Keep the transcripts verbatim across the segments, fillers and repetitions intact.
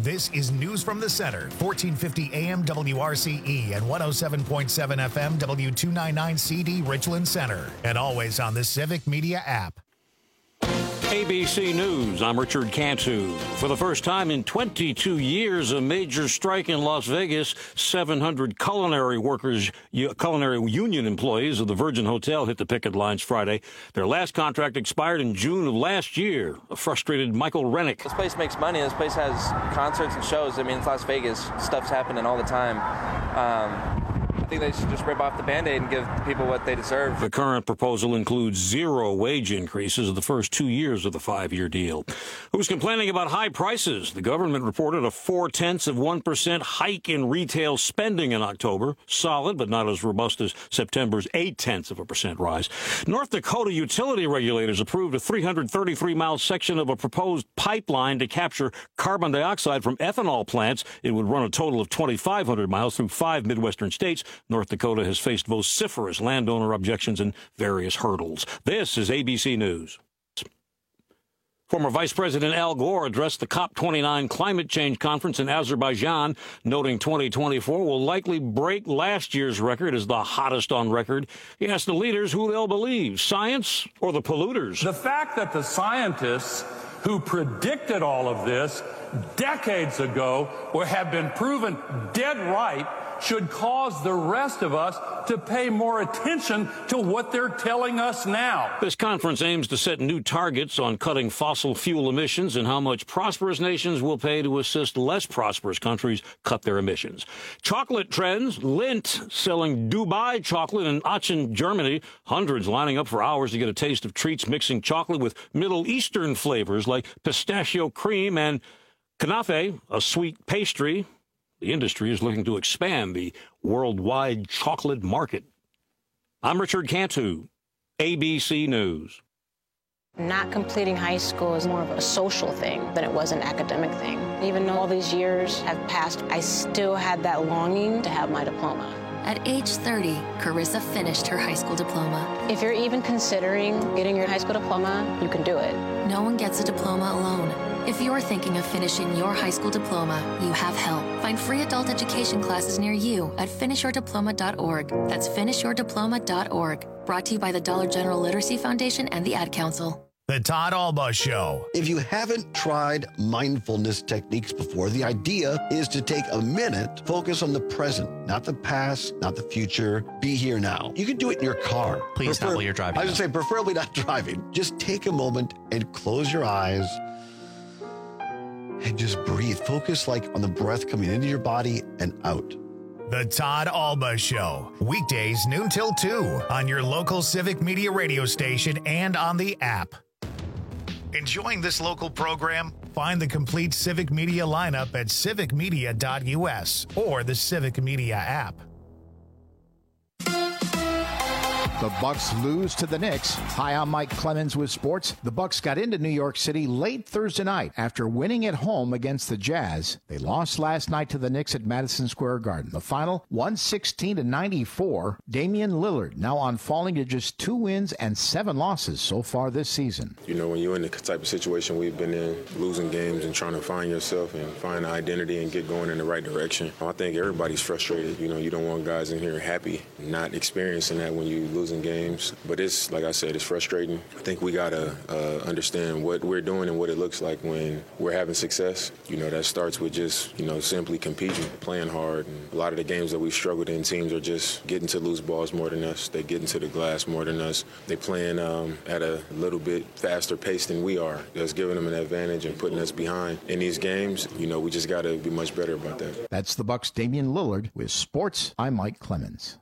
This is News from the Center, fourteen fifty A M W R C E and one oh seven point seven F M W two ninety-nine C D Richland Center. And always on the Civic Media app. A B C News, I'm Richard Cantu. For the first time in twenty-two years, a major strike in Las Vegas. seven hundred culinary workers, culinary union employees of the Virgin Hotel hit the picket lines Friday. Their last contract expired in June of last year. A frustrated Michael Rennick. This place makes money. This place has concerts and shows. I mean, it's Las Vegas. Stuff's happening all the time. Um, I think they should just rip off the Band-Aid and give people what they deserve. The current proposal includes zero wage increases of the first two years of the five-year deal. Who's complaining about high prices? The government reported a four-tenths of one percent hike in retail spending in October. Solid, but not as robust as September's eight-tenths of a percent rise. North Dakota utility regulators approved a three hundred thirty-three mile section of a proposed pipeline to capture carbon dioxide from ethanol plants. It would run a total of twenty-five hundred miles through five Midwestern states. North Dakota has faced vociferous landowner objections and various hurdles. This is A B C News. Former Vice President Al Gore addressed the COP twenty-nine climate change conference in Azerbaijan, noting twenty twenty-four will likely break last year's record as the hottest on record. He asked the leaders who they'll believe, science or the polluters. The fact that the scientists who predicted all of this decades ago or have been proven dead right should cause the rest of us to pay more attention to what they're telling us now. This conference aims to set new targets on cutting fossil fuel emissions and how much prosperous nations will pay to assist less prosperous countries cut their emissions. Chocolate trends, Lindt selling Dubai chocolate in Aachen, Germany. Hundreds lining up for hours to get a taste of treats mixing chocolate with Middle Eastern flavors like pistachio cream and kanafe, a sweet pastry. The industry is looking to expand the worldwide chocolate market. I'm Richard Cantu, A B C News. Not completing high school is more of a social thing than it was an academic thing. Even though all these years have passed, I still had that longing to have my diploma. At age thirty, Carissa finished her high school diploma. If you're even considering getting your high school diploma, you can do it. No one gets a diploma alone. If you're thinking of finishing your high school diploma, you have help. Find free adult education classes near you at finish your diploma dot org. That's finish your diploma dot org. Brought to you by the Dollar General Literacy Foundation and the Ad Council. The Todd Alba Show. If you haven't tried mindfulness techniques before, the idea is to take a minute, focus on the present, not the past, not the future. Be here now. You can do it in your car. Please Prefer- not while you're driving. I would say preferably not driving. Just take a moment and close your eyes and just breathe. Focus like on the breath coming into your body and out. The Todd Alba Show. Weekdays noon till two on your local Civic Media radio station and on the app. Enjoying this local program? Find the complete Civic Media lineup at civic media dot U S or the Civic Media app. The Bucks lose to the Knicks. Hi, I'm Mike Clemens with sports. The Bucks got into New York City late Thursday night after winning at home against the Jazz. They lost last night to the Knicks at Madison Square Garden. The final, one sixteen to ninety-four. Damian Lillard now on falling to just two wins and seven losses so far this season. You know, when you're in the type of situation we've been in, losing games and trying to find yourself and find an identity and get going in the right direction, I think everybody's frustrated. You know, you don't want guys in here happy, not experiencing that when you lose games, but it's like I said, it's frustrating. I think we gotta uh, understand what we're doing and what it looks like when we're having success. You know, that starts with just, you know, simply competing, playing hard. And a lot of the games that we've struggled in, teams are just getting to loose balls more than us. They get into the glass more than us. They playing um, at a little bit faster pace than we are. That's giving them an advantage and putting us behind. In these games, you know, we just gotta be much better about that. That's the Bucks' Damian Lillard with sports. I'm Mike Clemens.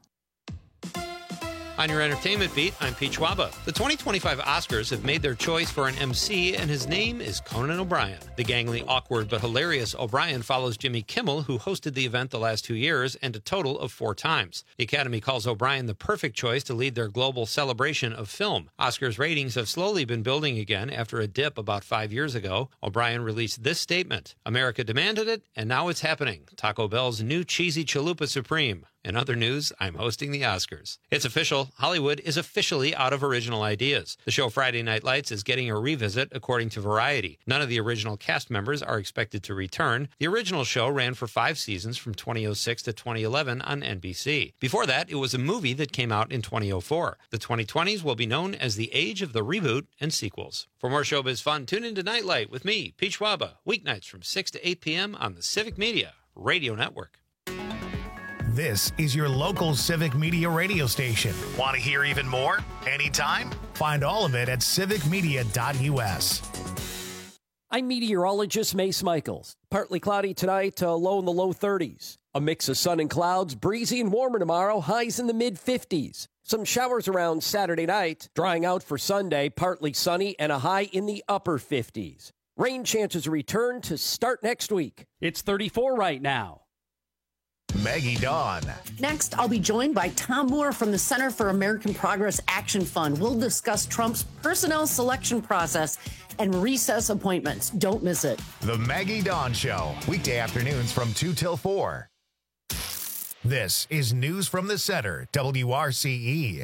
On your entertainment beat, I'm Pete Schwaba. The twenty twenty-five Oscars have made their choice for an M C, and his name is Conan O'Brien. The gangly, awkward, but hilarious O'Brien follows Jimmy Kimmel, who hosted the event the last two years, and a total of four times. The Academy calls O'Brien the perfect choice to lead their global celebration of film. Oscars ratings have slowly been building again after a dip about five years ago. O'Brien released this statement: America demanded it, and now it's happening. Taco Bell's new cheesy chalupa supreme. In other news, I'm hosting the Oscars. It's official. Hollywood is officially out of original ideas. The show Friday Night Lights is getting a revisit, according to Variety. None of the original cast members are expected to return. The original show ran for five seasons from twenty oh six to twenty eleven on N B C. Before that, it was a movie that came out in twenty oh four. The twenty twenties will be known as the age of the reboot and sequels. For more showbiz fun, tune into Nightlight with me, Pete Schwaba, weeknights from six to eight p.m. on the Civic Media Radio Network. This is your local Civic Media radio station. Want to hear even more? Anytime? Find all of it at civic media dot u s. I'm meteorologist Mace Michaels. Partly cloudy tonight, uh, low in the low thirties. A mix of sun and clouds, breezy and warmer tomorrow, highs in the mid fifties. Some showers around Saturday night, drying out for Sunday, partly sunny and a high in the upper fifties. Rain chances return to start next week. It's thirty-four right now. Maggie Dawn. Next, I'll be joined by Tom Moore from the Center for American Progress Action Fund. We'll discuss Trump's personnel selection process and recess appointments. Don't miss it. The Maggie Dawn Show, weekday afternoons from two till four. This is News from the Center, W R C E.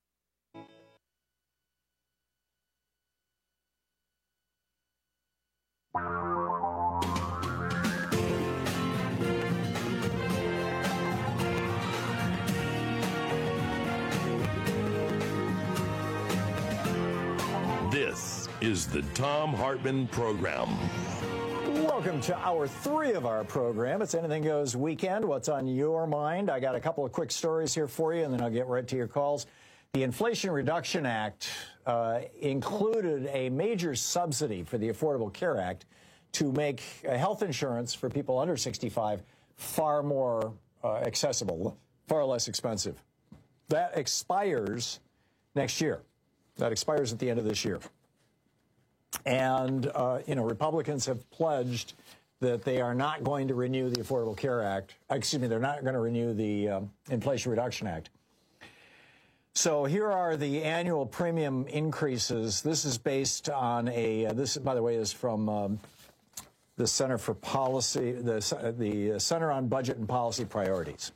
This is the Thom Hartmann Program. Welcome to hour three of our program. It's Anything Goes Weekend. What's on your mind? I got a couple of quick stories here for you, and then I'll get right to your calls. The Inflation Reduction Act uh, included a major subsidy for the Affordable Care Act to make uh, health insurance for people under sixty-five far more uh, accessible, far less expensive. That expires next year. That expires at the end of this year. And, uh, you know, Republicans have pledged that they are not going to renew the Affordable Care Act. Excuse me, they're not going to renew the um, Inflation Reduction Act. So here are the annual premium increases. This is based on a, uh, this, by the way, is from um, the Center for Policy, the, the Center on Budget and Policy Priorities.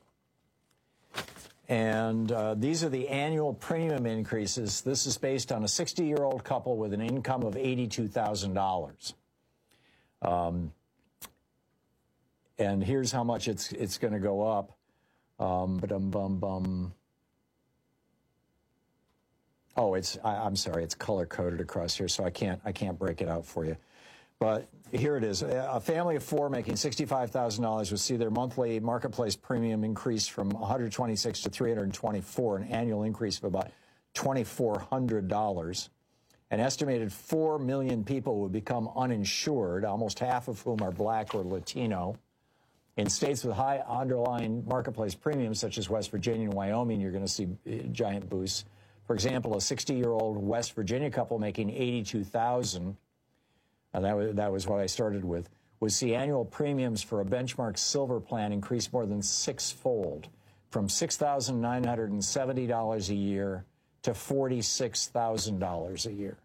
And uh, these are the annual premium increases. This is based on a sixty-year-old couple with an income of eighty-two thousand dollars. Um, and here's how much it's it's going to go up. Um, bum bum bum. Oh, it's I, I'm sorry, it's color coded across here, so I can't I can't break it out for you. But here it is. A family of four making sixty-five thousand dollars would see their monthly marketplace premium increase from one hundred twenty-six to three hundred twenty-four, an annual increase of about twenty-four hundred dollars. An estimated four million people would become uninsured, almost half of whom are black or Latino. In states with high underlying marketplace premiums, such as West Virginia and Wyoming, you're going to see giant boosts. For example, a sixty-year-old West Virginia couple making eighty-two thousand dollars, and that was, that was what I started with, would see annual premiums for a benchmark silver plan increase more than sixfold, from six thousand nine hundred seventy dollars a year to forty-six thousand dollars a year.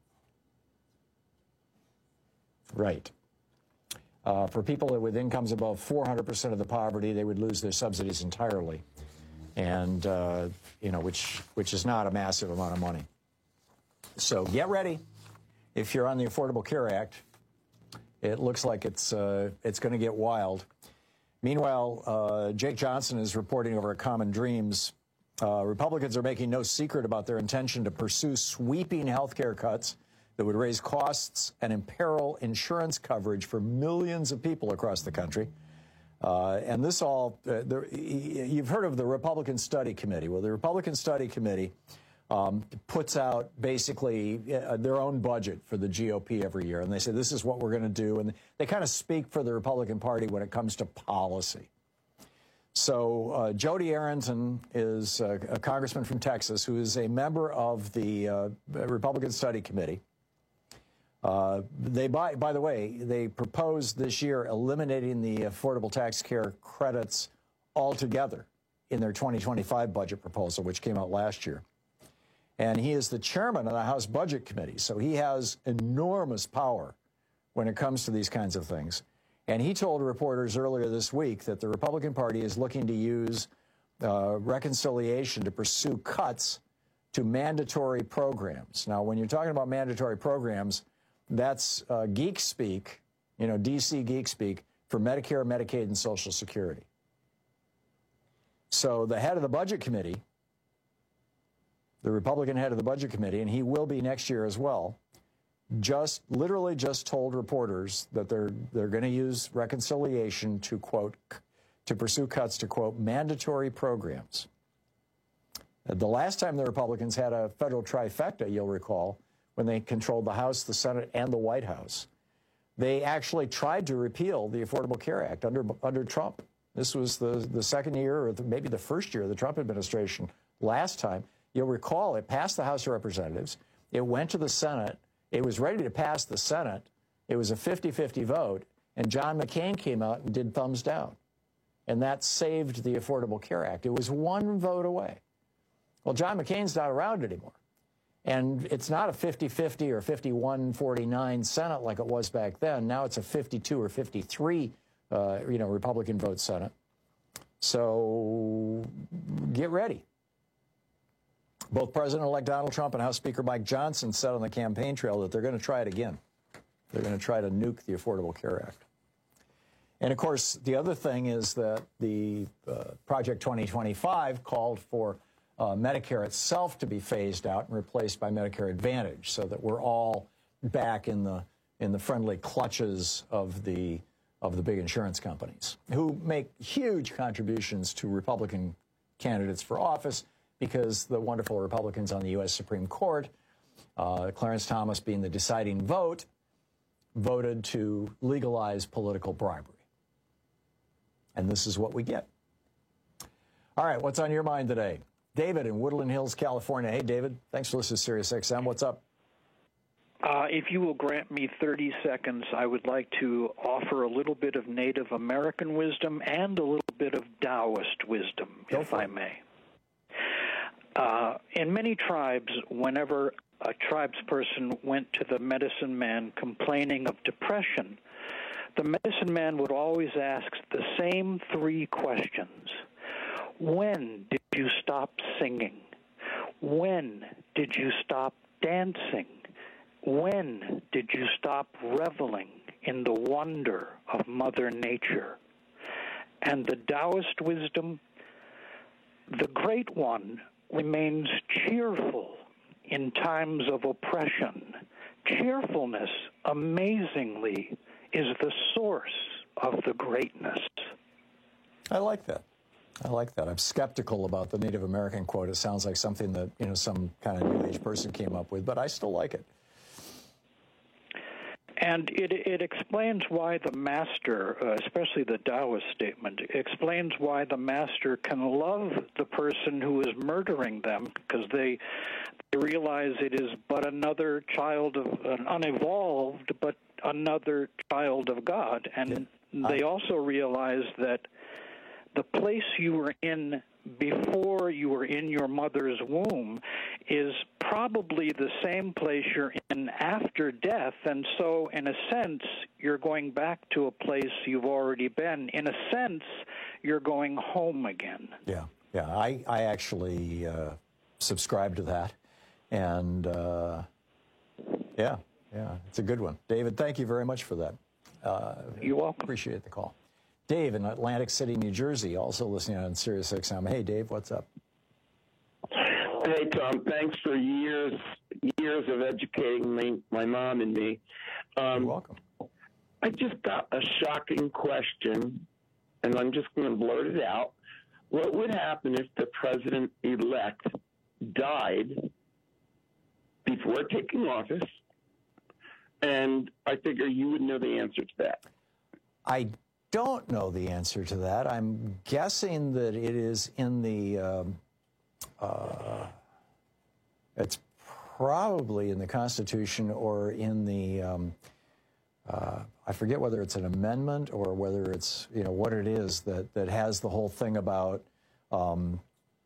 Right. Uh, for people with incomes above four hundred percent of the poverty, they would lose their subsidies entirely, and uh, you know, which which is not a massive amount of money. So get ready. If you're on the Affordable Care Act, it looks like it's uh, it's going to get wild. Meanwhile, uh, Jake Johnson is reporting over at Common Dreams. Uh, Republicans are making no secret about their intention to pursue sweeping health care cuts that would raise costs and imperil insurance coverage for millions of people across the country. Uh, and this all, uh, the, you've heard of the Republican Study Committee. Well, the Republican Study Committee Um, puts out basically uh, their own budget for the G O P every year. And they say, this is what we're going to do. And they kind of speak for the Republican Party when it comes to policy. So uh, Jody Arrington is uh, a congressman from Texas who is a member of the uh, Republican Study Committee. Uh, they, by, by the way, they proposed this year eliminating the affordable tax care credits altogether in their twenty twenty-five budget proposal, which came out last year. And he is the chairman of the House Budget Committee, so he has enormous power when it comes to these kinds of things. And he told reporters earlier this week that the Republican Party is looking to use uh, reconciliation to pursue cuts to mandatory programs. Now, when you're talking about mandatory programs, that's uh, geek speak, you know, D C geek speak for Medicare, Medicaid, and Social Security. So the head of the Budget Committee, the Republican head of the Budget Committee, and he will be next year as well, just literally just told reporters that they're they're going to use reconciliation to, quote, to pursue cuts to, quote, mandatory programs. The last time the Republicans had a federal trifecta, you'll recall, when they controlled the House, the Senate, and the White House, they actually tried to repeal the Affordable Care Act under under Trump. This was the, the second year, or the, maybe the first year of the Trump administration. Last time, you'll recall, it passed the House of Representatives. It went to the Senate. It was ready to pass the Senate. It was a fifty fifty vote, and John McCain came out and did thumbs down. And that saved the Affordable Care Act. It was one vote away. Well, John McCain's not around anymore. And it's not a fifty fifty or fifty-one forty-nine Senate like it was back then. Now it's a fifty-two or fifty-three, uh, you know, Republican vote Senate. So get ready. Both President-elect Donald Trump and House Speaker Mike Johnson said on the campaign trail that they're going to try it again. They're going to try to nuke the Affordable Care Act. And, of course, the other thing is that the uh, Project twenty twenty-five called for uh, Medicare itself to be phased out and replaced by Medicare Advantage, so that we're all back in the in the friendly clutches of the of the big insurance companies, who make huge contributions to Republican candidates for office, because the wonderful Republicans on the U S Supreme Court, uh, Clarence Thomas being the deciding vote, voted to legalize political bribery. And this is what we get. All right, what's on your mind today? David in Woodland Hills, California. Hey, David, thanks for listening to Sirius X M. What's up? Uh, if you will grant me thirty seconds, I would like to offer a little bit of Native American wisdom and a little bit of Taoist wisdom, Go if I may. Uh, in many tribes, whenever a tribesperson went to the medicine man complaining of depression, the medicine man would always ask the same three questions. When did you stop singing? When did you stop dancing? When did you stop reveling in the wonder of Mother Nature? And the Taoist wisdom, the Great One, remains cheerful in times of oppression. Cheerfulness, amazingly, is the source of the greatness. I like that. I like that. I'm skeptical about the Native American quote. It sounds like something that, you know, some kind of New Age person came up with, but I still like it. And it, it explains why the master, uh, especially the Taoist statement, explains why the master can love the person who is murdering them, because they, they realize it is but another child of, an unevolved, but another child of God. And yeah. they also realize that the place you were in before you were in your mother's womb is probably the same place you're in after death, and so in a sense you're going back to a place you've already been. In a sense, you're going home again. Yeah, yeah, I, I actually uh, subscribe to that, and uh, yeah, yeah, it's a good one. David, thank you very much for that. Uh, You're welcome. Appreciate the call. Dave in Atlantic City, New Jersey, also listening on Sirius X M. Hey, Dave, what's up? Hey, Tom. Thanks for years, years of educating me, my mom and me. Um, You're welcome. I just got a shocking question, and I'm just going to blurt it out. What would happen if the president-elect died before taking office? And I figure you would know the answer to that. I don't know the answer to that. I'm guessing that it is in the, um, uh, it's probably in the Constitution or in the, um, uh, I forget whether it's an amendment or whether it's, you know, what it is that, that has the whole thing about um,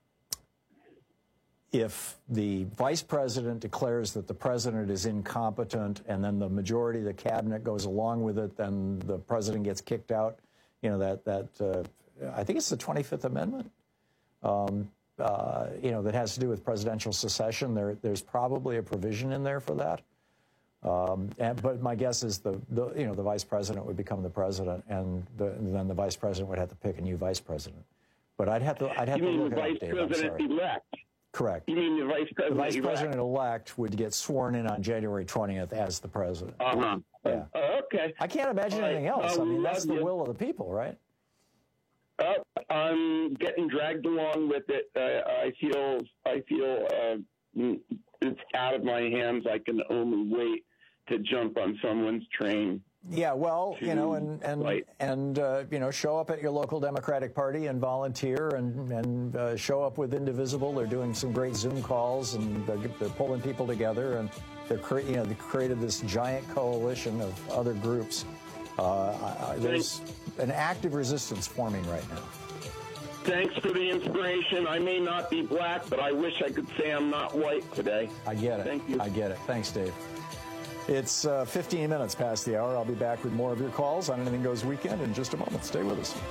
if the vice president declares that the president is incompetent and then the majority of the cabinet goes along with it, then the president gets kicked out. You know, that, that uh, I think it's the twenty-fifth Amendment. um, uh, you know, that has to do with presidential secession. There, there's probably a provision in there for that. Um, and, but my guess is the, the, you know, the vice president would become the president, and, the, and then the vice president would have to pick a new vice president. But I'd have to, I'd have you to mean look the it vice up, Dave. I'm president sorry. elect? Correct. You mean the vice The president vice elect? president elect would get sworn in on January twentieth as the president. Uh-huh. Yeah. Uh, okay. I can't imagine All right. anything else. I Um, mean, that's the you. will of the people, right? Uh, I'm getting dragged along with it. Uh, I feel, I feel uh, it's out of my hands. I can only wait to jump on someone's train. Yeah, well, you know, and and Right. and uh, you know, show up at your local Democratic Party and volunteer, and and uh, show up with Indivisible. They're doing some great Zoom calls, and they're, they're pulling people together, and they're cre- you know they created this giant coalition of other groups. Uh, I, I, there's an active resistance forming right now. Thanks for the inspiration. I may not be black, but I wish I could say I'm not white today. I get it. Thank you. I get it. Thanks, Dave. It's uh, fifteen minutes past the hour. I'll be back with more of your calls on Anything Goes Weekend in just a moment. Stay with us.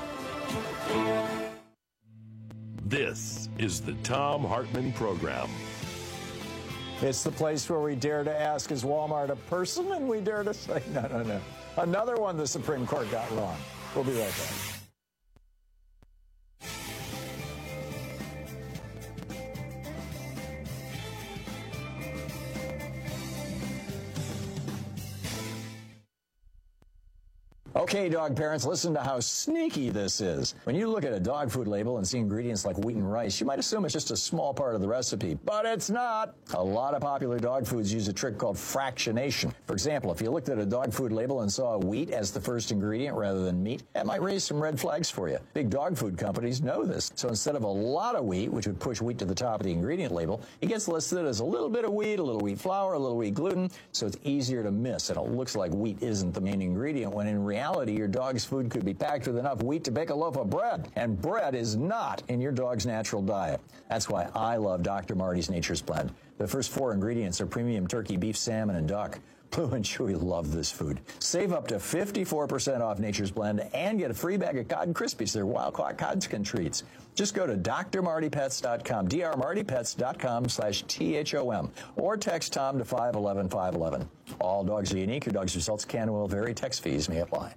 This is the Thom Hartmann Program. It's the place where we dare to ask, is Walmart a person? And we dare to say, no, no, no. Another one the Supreme Court got wrong. We'll be right back. Okay, dog parents, listen to how sneaky this is. When you look at a dog food label and see ingredients like wheat and rice, you might assume it's just a small part of the recipe, but it's not. A lot of popular dog foods use a trick called fractionation. For example, if you looked at a dog food label and saw wheat as the first ingredient rather than meat, that might raise some red flags for you. Big dog food companies know this. So instead of a lot of wheat, which would push wheat to the top of the ingredient label, it gets listed as a little bit of wheat, a little wheat flour, a little wheat gluten, so it's easier to miss, and it looks like wheat isn't the main ingredient, when in reality, your dog's food could be packed with enough wheat to bake a loaf of bread, and bread is not in your dog's natural diet. That's why I love Doctor Marty's Nature's Blend. The first four ingredients are premium turkey, beef, salmon, and duck. Blue and Chewy love this food. Save up to fifty-four percent off Nature's Blend and get a free bag of Cod Krispies. They're wild-caught Codskin treats. Just go to D R Marty Pets dot com, D R Marty Pets dot com slash T H O M, or text Tom to five one one five one one. All dogs are unique. Your dog's results can and will vary. Text fees may apply.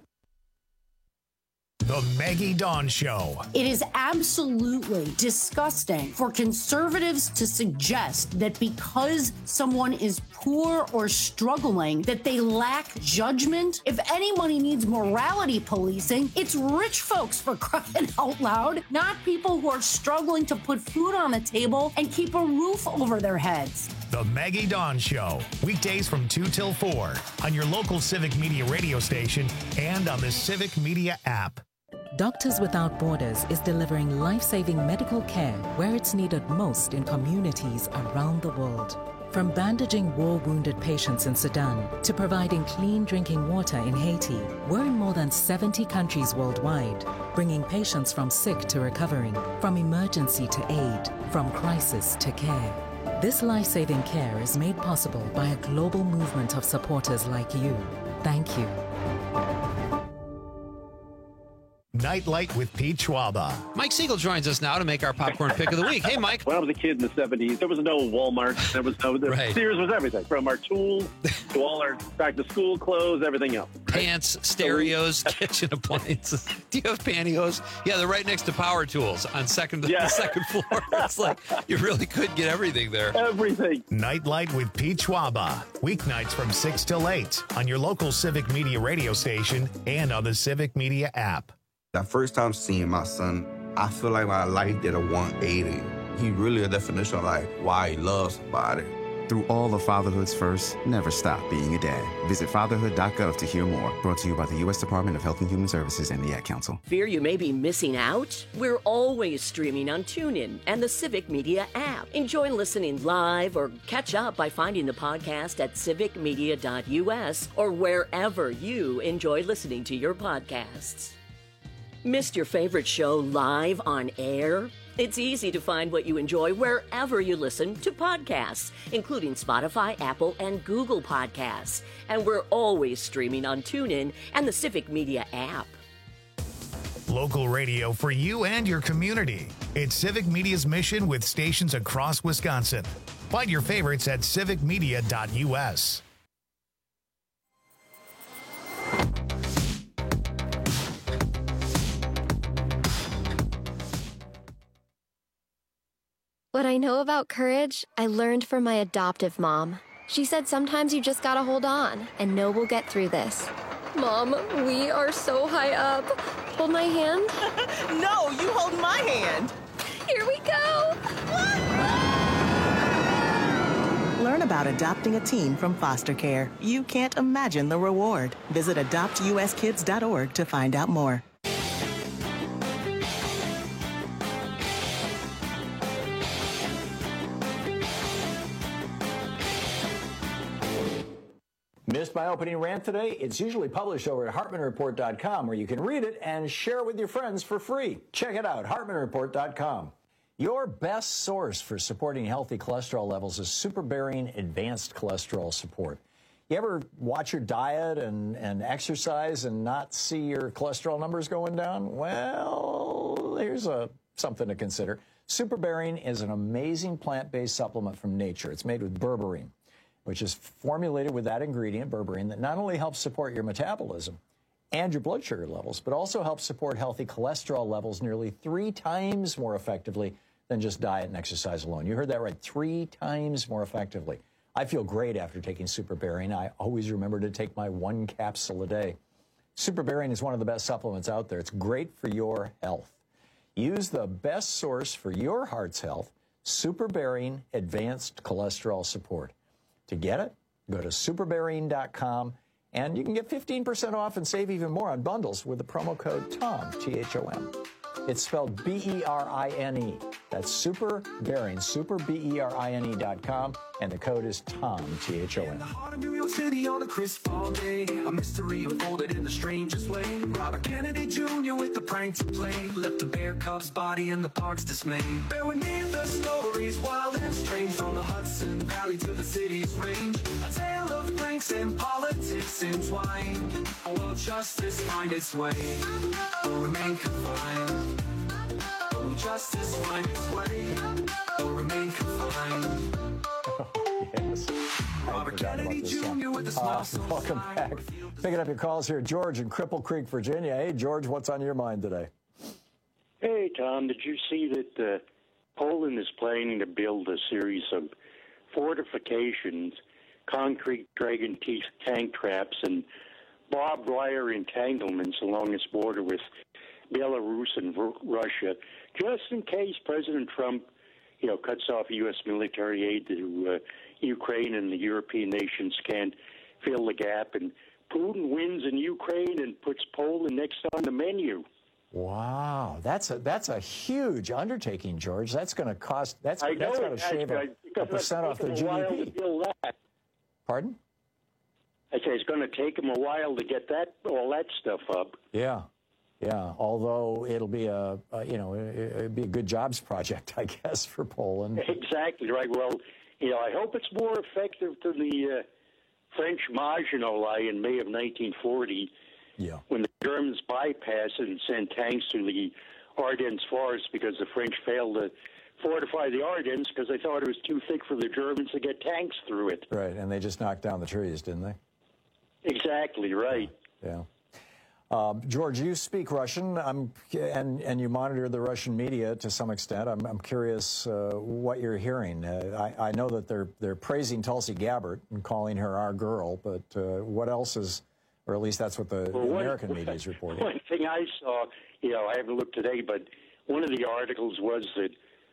The Maggie Dawn Show. It is absolutely disgusting for conservatives to suggest that because someone is poor or struggling, that they lack judgment. If anybody needs morality policing, it's rich folks, for crying out loud, not people who are struggling to put food on the table and keep a roof over their heads. The Maggie Dawn Show. Weekdays from two till four on your local Civic Media radio station and on the Civic Media app. Doctors Without Borders is delivering life-saving medical care where it's needed most in communities around the world. From bandaging war-wounded patients in Sudan to providing clean drinking water in Haiti, we're in more than seventy countries worldwide, bringing patients from sick to recovering, from emergency to aid, from crisis to care. This life-saving care is made possible by a global movement of supporters like you. Thank you. Nightlight with Pete Schwaba. Mike Siegel joins us now to make our popcorn pick of the week. Hey, Mike. When I was a kid in the seventies, there was no Walmart. There was no, the Right. Sears was everything, from our tools to all our back-to-school clothes, everything else. Pants, stereos, kitchen appliances. Do you have pantyhose? Yeah, they're right next to power tools on second Yeah. the second floor. It's like you really could get everything there. Everything. Nightlight with Pete Schwaba. Weeknights from six till eight on your local Civic Media radio station and on the Civic Media app. That first time seeing my son, I feel like my life did a one eighty. He really a definition of like why he loves somebody. Through all of fatherhood's first, never stop being a dad. Visit fatherhood dot gov to hear more. Brought to you by the U S Department of Health and Human Services and the Ad Council. Fear you may be missing out? We're always streaming on TuneIn and the Civic Media app. Enjoy listening live or catch up by finding the podcast at civic media dot U S or wherever you enjoy listening to your podcasts. Missed your favorite show live on air? It's easy to find what you enjoy wherever you listen to podcasts, including Spotify, Apple, and Google Podcasts. And we're always streaming on TuneIn and the Civic Media app. Local radio for you and your community. It's Civic Media's mission with stations across Wisconsin. Find your favorites at civic media dot U S. What I know about courage, I learned from my adoptive mom. She said sometimes you just gotta hold on and know we'll get through this. Mom, we are so high up. Hold my hand. No, you hold my hand. Here we go. Learn about adopting a teen from foster care. You can't imagine the reward. Visit adopt U S kids dot org to find out more. Missed my opening rant today? It's usually published over at Hartman Report dot com, where you can read it and share it with your friends for free. Check it out, Hartman Report dot com. Your best source for supporting healthy cholesterol levels is Superbearing Advanced Cholesterol Support. You ever watch your diet and, and exercise and not see your cholesterol numbers going down? Well, here's a, something to consider. Superbearing is an amazing plant-based supplement from nature. It's made with berberine, which is formulated with that ingredient, berberine, that not only helps support your metabolism and your blood sugar levels, but also helps support healthy cholesterol levels nearly three times more effectively than just diet and exercise alone. You heard that right, three times more effectively. I feel great after taking Superbearing. I always remember to take my one capsule a day. Superbearing is one of the best supplements out there. It's great for your health. Use the best source for your heart's health, Superbearing Advanced Cholesterol Support. To get it, go to superbearing dot com, and you can get fifteen percent off and save even more on bundles with the promo code TOM, T H O M. It's spelled B E R I N E. That's Superbearing, super B E R I N E dot com, and the code is TOM, T H O M. In the heart of New York City on a crisp fall day, a mystery unfolded in the strangest way. Robert Kennedy Junior with the pranks he played left the bear cub's body in the park's dismay. Bear with me, the stories wild and strange, from the Hudson Valley to the city's range. A tale of pranks and politics entwined. Will justice find its way or remain confined? Will justice find its way or remain confined? Yes. Robert Kennedy Junior with a smile. Uh, welcome back. Picking up your calls here, George in Cripple Creek, Virginia. Hey, George, what's on your mind today? Hey, Tom, did you see that uh, Poland is planning to build a series of fortifications, concrete dragon teeth tank traps, and barbed wire entanglements along its border with Belarus and R- Russia, just in case President Trump, you know, cuts off U S military aid to uh, Ukraine and the European nations can't fill the gap, and Putin wins in Ukraine and puts Poland next on the menu. Wow, that's a that's a huge undertaking, George. That's going to cost. That's I that's know going to shave I, a, a percent off their G D P. That. Pardon? I say it's going to take them a while to get that all that stuff up. Yeah, yeah. Although it'll be a, a you know it'd be a good jobs project, I guess, for Poland. Exactly right. Well, you know, I hope it's more effective than the uh, French Maginot Lie in May of nineteen forty. Yeah. When the Germans bypassed it and sent tanks to the Ardennes forest because the French failed to fortify the Ardennes because they thought it was too thick for the Germans to get tanks through it. Right, and they just knocked down the trees, didn't they? Exactly right. Yeah. Um, George, you speak Russian, I'm, and and you monitor the Russian media to some extent. I'm, I'm curious uh, what you're hearing. Uh, I, I know that they're they're praising Tulsi Gabbard and calling her our girl, but uh, what else is, or at least that's what the, well, the one, American media is reporting. One thing I saw, you know, I haven't looked today, but one of the articles was that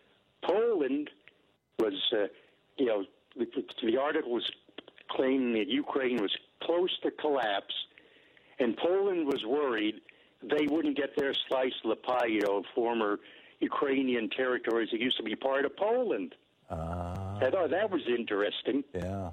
Poland was, uh, you know, the, the article was claiming that Ukraine was close to collapse, and Poland was worried they wouldn't get their slice of the pie, you know, former Ukrainian territories that used to be part of Poland. Uh, I thought that was interesting. Yeah.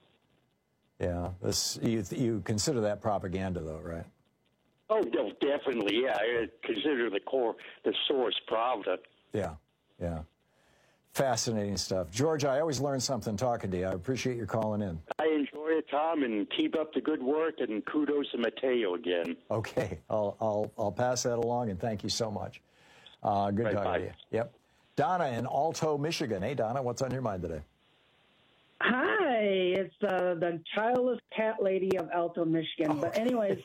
Yeah. This, you, you consider that propaganda, though, right? Oh, no, definitely, yeah. I consider the core, the source Pravda. Yeah, yeah. Fascinating stuff. George, I always learn something talking to you. I appreciate your calling in. I enjoy it, Tom, and keep up the good work, and kudos to Mateo again. Okay. I'll, I'll, I'll pass that along, and thank you so much. Uh, good Right, talking bye. to you. Yep. Donna in Alto, Michigan. Hey, Donna, what's on your mind today? Hi, it's uh, the childless cat lady of Alto, Michigan. But anyways,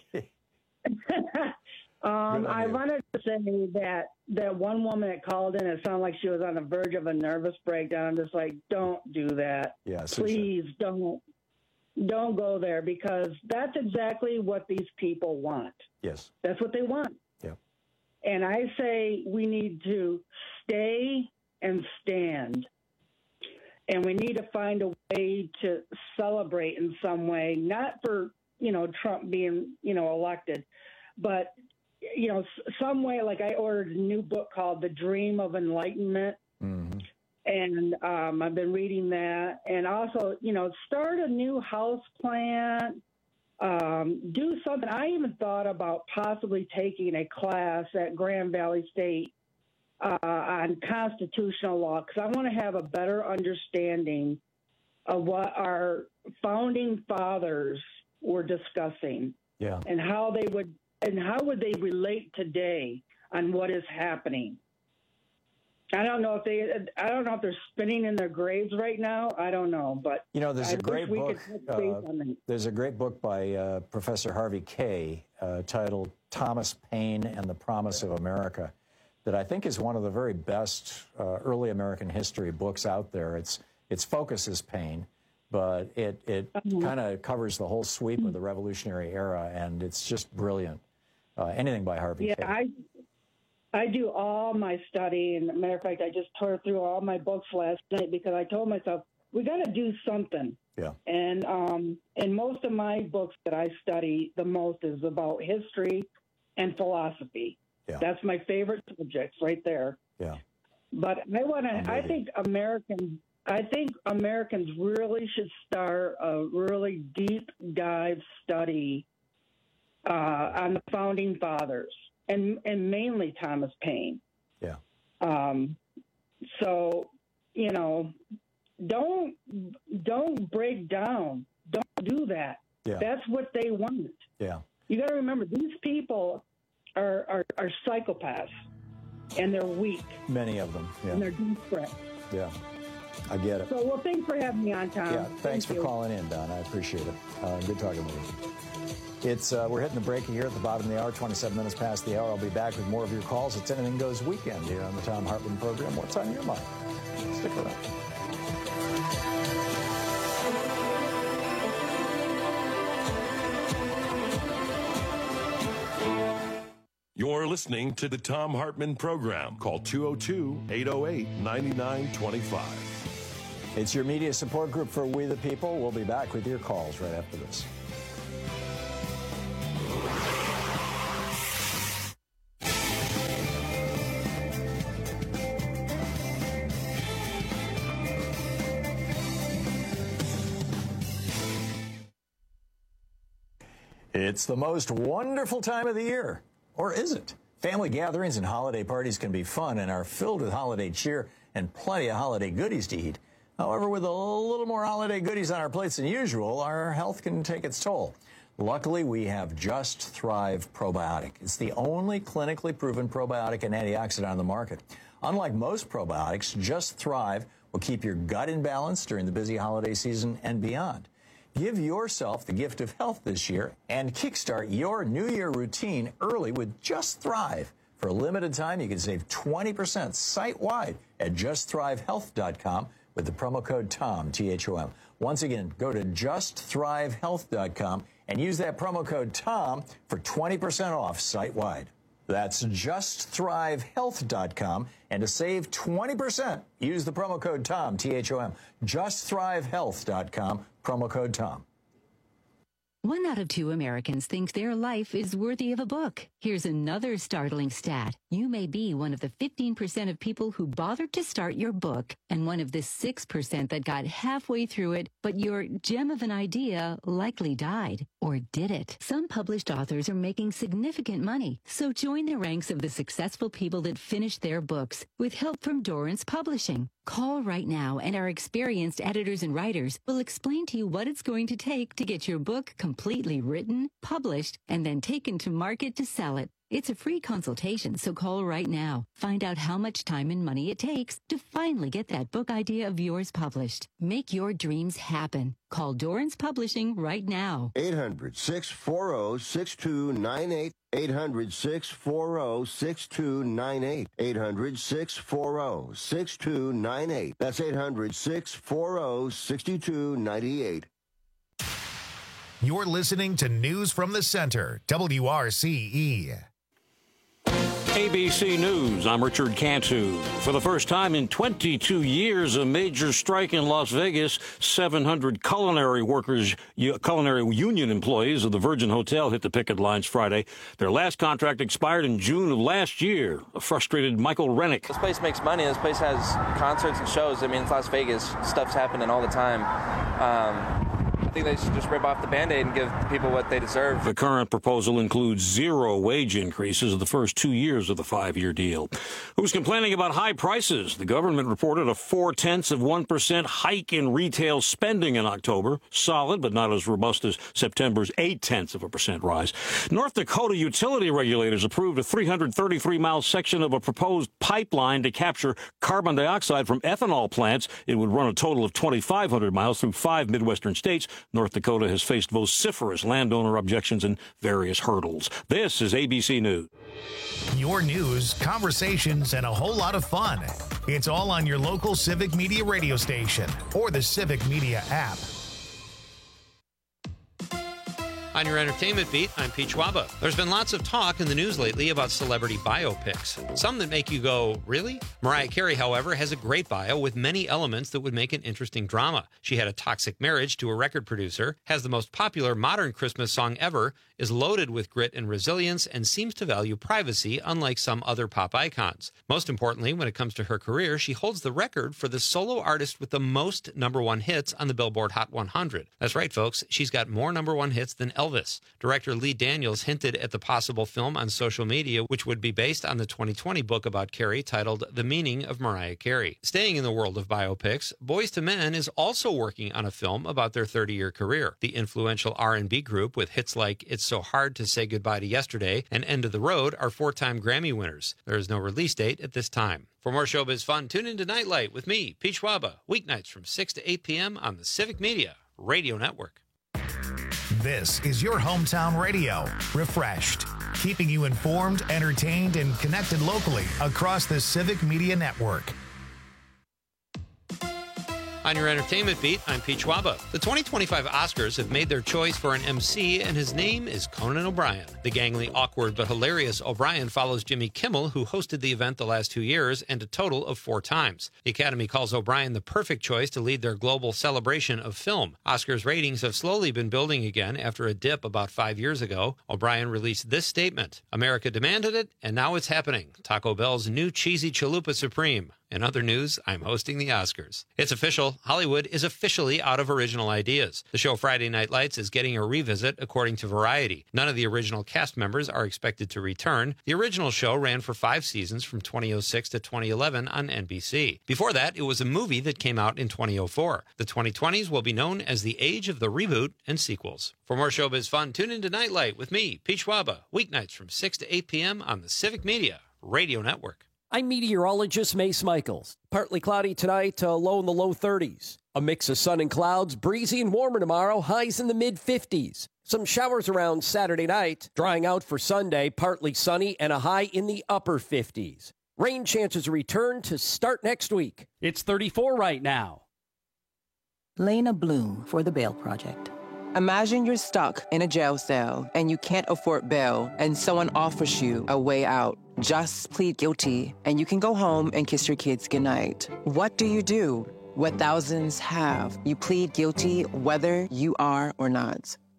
um, I wanted to say that that one woman that called in, it sounded like she was on the verge of a nervous breakdown. I'm just like, don't do that. Yeah, Susan. Please don't. Don't go there, because that's exactly what these people want. Yes. That's what they want. Yeah. And I say we need to stay and stand. And we need to find a way to celebrate in some way, not for, you know, Trump being, you know, elected, but, you know, some way. Like, I ordered a new book called The Dream of Enlightenment. Mm-hmm. And um, I've been reading that. And also, you know, start a new house plant, um, do something. I even thought about possibly taking a class at Grand Valley State uh, on constitutional law, because I want to have a better understanding of what our founding fathers were discussing. Yeah. And how they would, and how would they relate today on what is happening. I don't know if they, I don't know if they're spinning in their graves right now. I don't know, but You know, there's I a great wish we book. could touch base uh, on that. there's a great book by uh, Professor Harvey Kaye uh, titled "Thomas Paine and the Promise of America," that I think is one of the very best uh, early American history books out there. It's its focus is Paine, but it it Mm-hmm. kind of covers the whole sweep of the Revolutionary era, and it's just brilliant. Uh, anything by Harvey Yeah, Kaye. I I do all my study, and matter of fact, I just tore through all my books last night because I told myself we got to do something. Yeah. And um, and most of my books that I study the most is about history and philosophy. Yeah. That's my favorite subjects right there. Yeah. But I want I'm to. I with you. think Americans. I think Americans really should start a really deep dive study uh, on the founding fathers, and and mainly Thomas Paine. Yeah. Um. So, you know, don't don't break down. Don't do that. Yeah. That's what they want. Yeah. You got to remember, these people are, are are psychopaths, and they're weak, Many of them. and Yeah. they're desperate. Yeah. I get it. So, well, thanks for having me on, Tom. Yeah, thanks Thank for you. calling in, Don. I appreciate it. Uh, good talking with you. It's uh, we're hitting the break here at the bottom of the hour, twenty-seven minutes past the hour. I'll be back with more of your calls. It's Anything Goes Weekend here on the Tom Hartman program. What's on your mind? Stick around. You're listening to the Tom Hartman program. Call two oh two, eight oh eight, nine nine two five. It's your media support group for We the People. We'll be back with your calls right after this. It's the most wonderful time of the year. Or is it? Family gatherings and holiday parties can be fun and are filled with holiday cheer and plenty of holiday goodies to eat. However, with a little more holiday goodies on our plates than usual, our health can take its toll. Luckily, we have Just Thrive Probiotic. It's the only clinically proven probiotic and antioxidant on the market. Unlike most probiotics, Just Thrive will keep your gut in balance during the busy holiday season and beyond. Give yourself the gift of health this year and kickstart your New Year routine early with Just Thrive. For a limited time, you can save twenty percent site-wide at just thrive health dot com with the promo code TOM, T H O M. Once again, go to just thrive health dot com and use that promo code TOM for twenty percent off site-wide. That's just thrive health dot com, and to save twenty percent, use the promo code TOM, T H O M. just thrive health dot com, promo code TOM. One out of two Americans think their life is worthy of a book. Here's another startling stat. You may be one of the fifteen percent of people who bothered to start your book and one of the six percent that got halfway through it, but your gem of an idea likely died. Or did it? Some published authors are making significant money, so join the ranks of the successful people that finished their books with help from Dorrance Publishing. Call right now, and our experienced editors and writers will explain to you what it's going to take to get your book completely written, published, and then taken to market to sell it. It's a free consultation, so call right now. Find out how much time and money it takes to finally get that book idea of yours published. Make your dreams happen. Call Dorrance Publishing right now. eight hundred, six four zero, six two nine eight. eight hundred, six four zero, six two nine eight. eight hundred, six four zero, six two nine eight. That's eight hundred, six four zero, six two nine eight. You're listening to News from the Center, W R C E. A B C News, I'm Richard Cantu. For the first time in twenty-two years, a major strike in Las Vegas. seven hundred culinary workers, culinary union employees of the Virgin Hotel hit the picket lines Friday. Their last contract expired in June of last year. A frustrated Michael Rennick. This place makes money. This place has concerts and shows. I mean, it's Las Vegas. Stuff's happening all the time. Um, I think they should just rip off the Band-Aid and give people what they deserve. The current proposal includes zero wage increases of the first two years of the five-year deal. Who's complaining about high prices? The government reported a four-tenths of one percent hike in retail spending in October. Solid, but not as robust as September's eight-tenths of a percent rise. North Dakota utility regulators approved a three hundred thirty-three mile section of a proposed pipeline to capture carbon dioxide from ethanol plants. It would run a total of twenty-five hundred miles through five Midwestern states. North Dakota has faced vociferous landowner objections and various hurdles. This is A B C News. Your news, conversations, and a whole lot of fun. It's all on your local Civic Media radio station or the Civic Media app. On your entertainment beat, I'm Pete Schwaba. There's been lots of talk in the news lately about celebrity biopics. Some that make you go, really? Mariah Carey, however, has a great bio with many elements that would make an interesting drama. She had a toxic marriage to a record producer, has the most popular modern Christmas song ever, is loaded with grit and resilience, and seems to value privacy, unlike some other pop icons. Most importantly, when it comes to her career, she holds the record for the solo artist with the most number one hits on the Billboard Hot one hundred. That's right, folks. She's got more number one hits than Elvis. Director Lee Daniels hinted at the possible film on social media, which would be based on the twenty twenty book about Carey titled The Meaning of Mariah Carey. Staying in the world of biopics, Boyz two Men is also working on a film about their thirty-year career. The influential R and B group with hits like It's So Hard to Say Goodbye to Yesterday and End of the Road are four-time Grammy winners. There is no release date at this time. For more showbiz fun, tune into Nightlight with me, Pete Schwaba, weeknights from six to eight p.m. on the Civic Media Radio Network. This is your hometown radio, refreshed, keeping you informed, entertained, and connected locally across the Civic Media Network. On your entertainment beat, I'm Pete Schwaba. The twenty twenty-five Oscars have made their choice for an M C, and his name is Conan O'Brien. The gangly, awkward, but hilarious O'Brien follows Jimmy Kimmel, who hosted the event the last two years, and a total of four times. The Academy calls O'Brien the perfect choice to lead their global celebration of film. Oscars ratings have slowly been building again after a dip about five years ago. O'Brien released this statement: America demanded it, and now it's happening. Taco Bell's new cheesy chalupa supreme. In other news, I'm hosting the Oscars. It's official. Hollywood is officially out of original ideas. The show Friday Night Lights is getting a revisit, according to Variety. None of the original cast members are expected to return. The original show ran for five seasons from twenty oh six to twenty eleven on N B C. Before that, it was a movie that came out in twenty oh four. The twenty twenties will be known as the age of the reboot and sequels. For more showbiz fun, tune into Nightlight with me, Pete Schwaba, weeknights from six to eight p.m. on the Civic Media Radio Network. I'm meteorologist Mace Michaels. Partly cloudy tonight, uh, low in the low thirties. A mix of sun and clouds, breezy and warmer tomorrow, highs in the mid fifties. Some showers around Saturday night, drying out for Sunday, partly sunny and a high in the upper fifties. Rain chances return to start next week. It's thirty-four right now. Lena Bloom for the Bail Project. Imagine you're stuck in a jail cell and you can't afford bail and someone offers you a way out. Just plead guilty and you can go home and kiss your kids goodnight. What do you do? What thousands have. You plead guilty whether you are or not.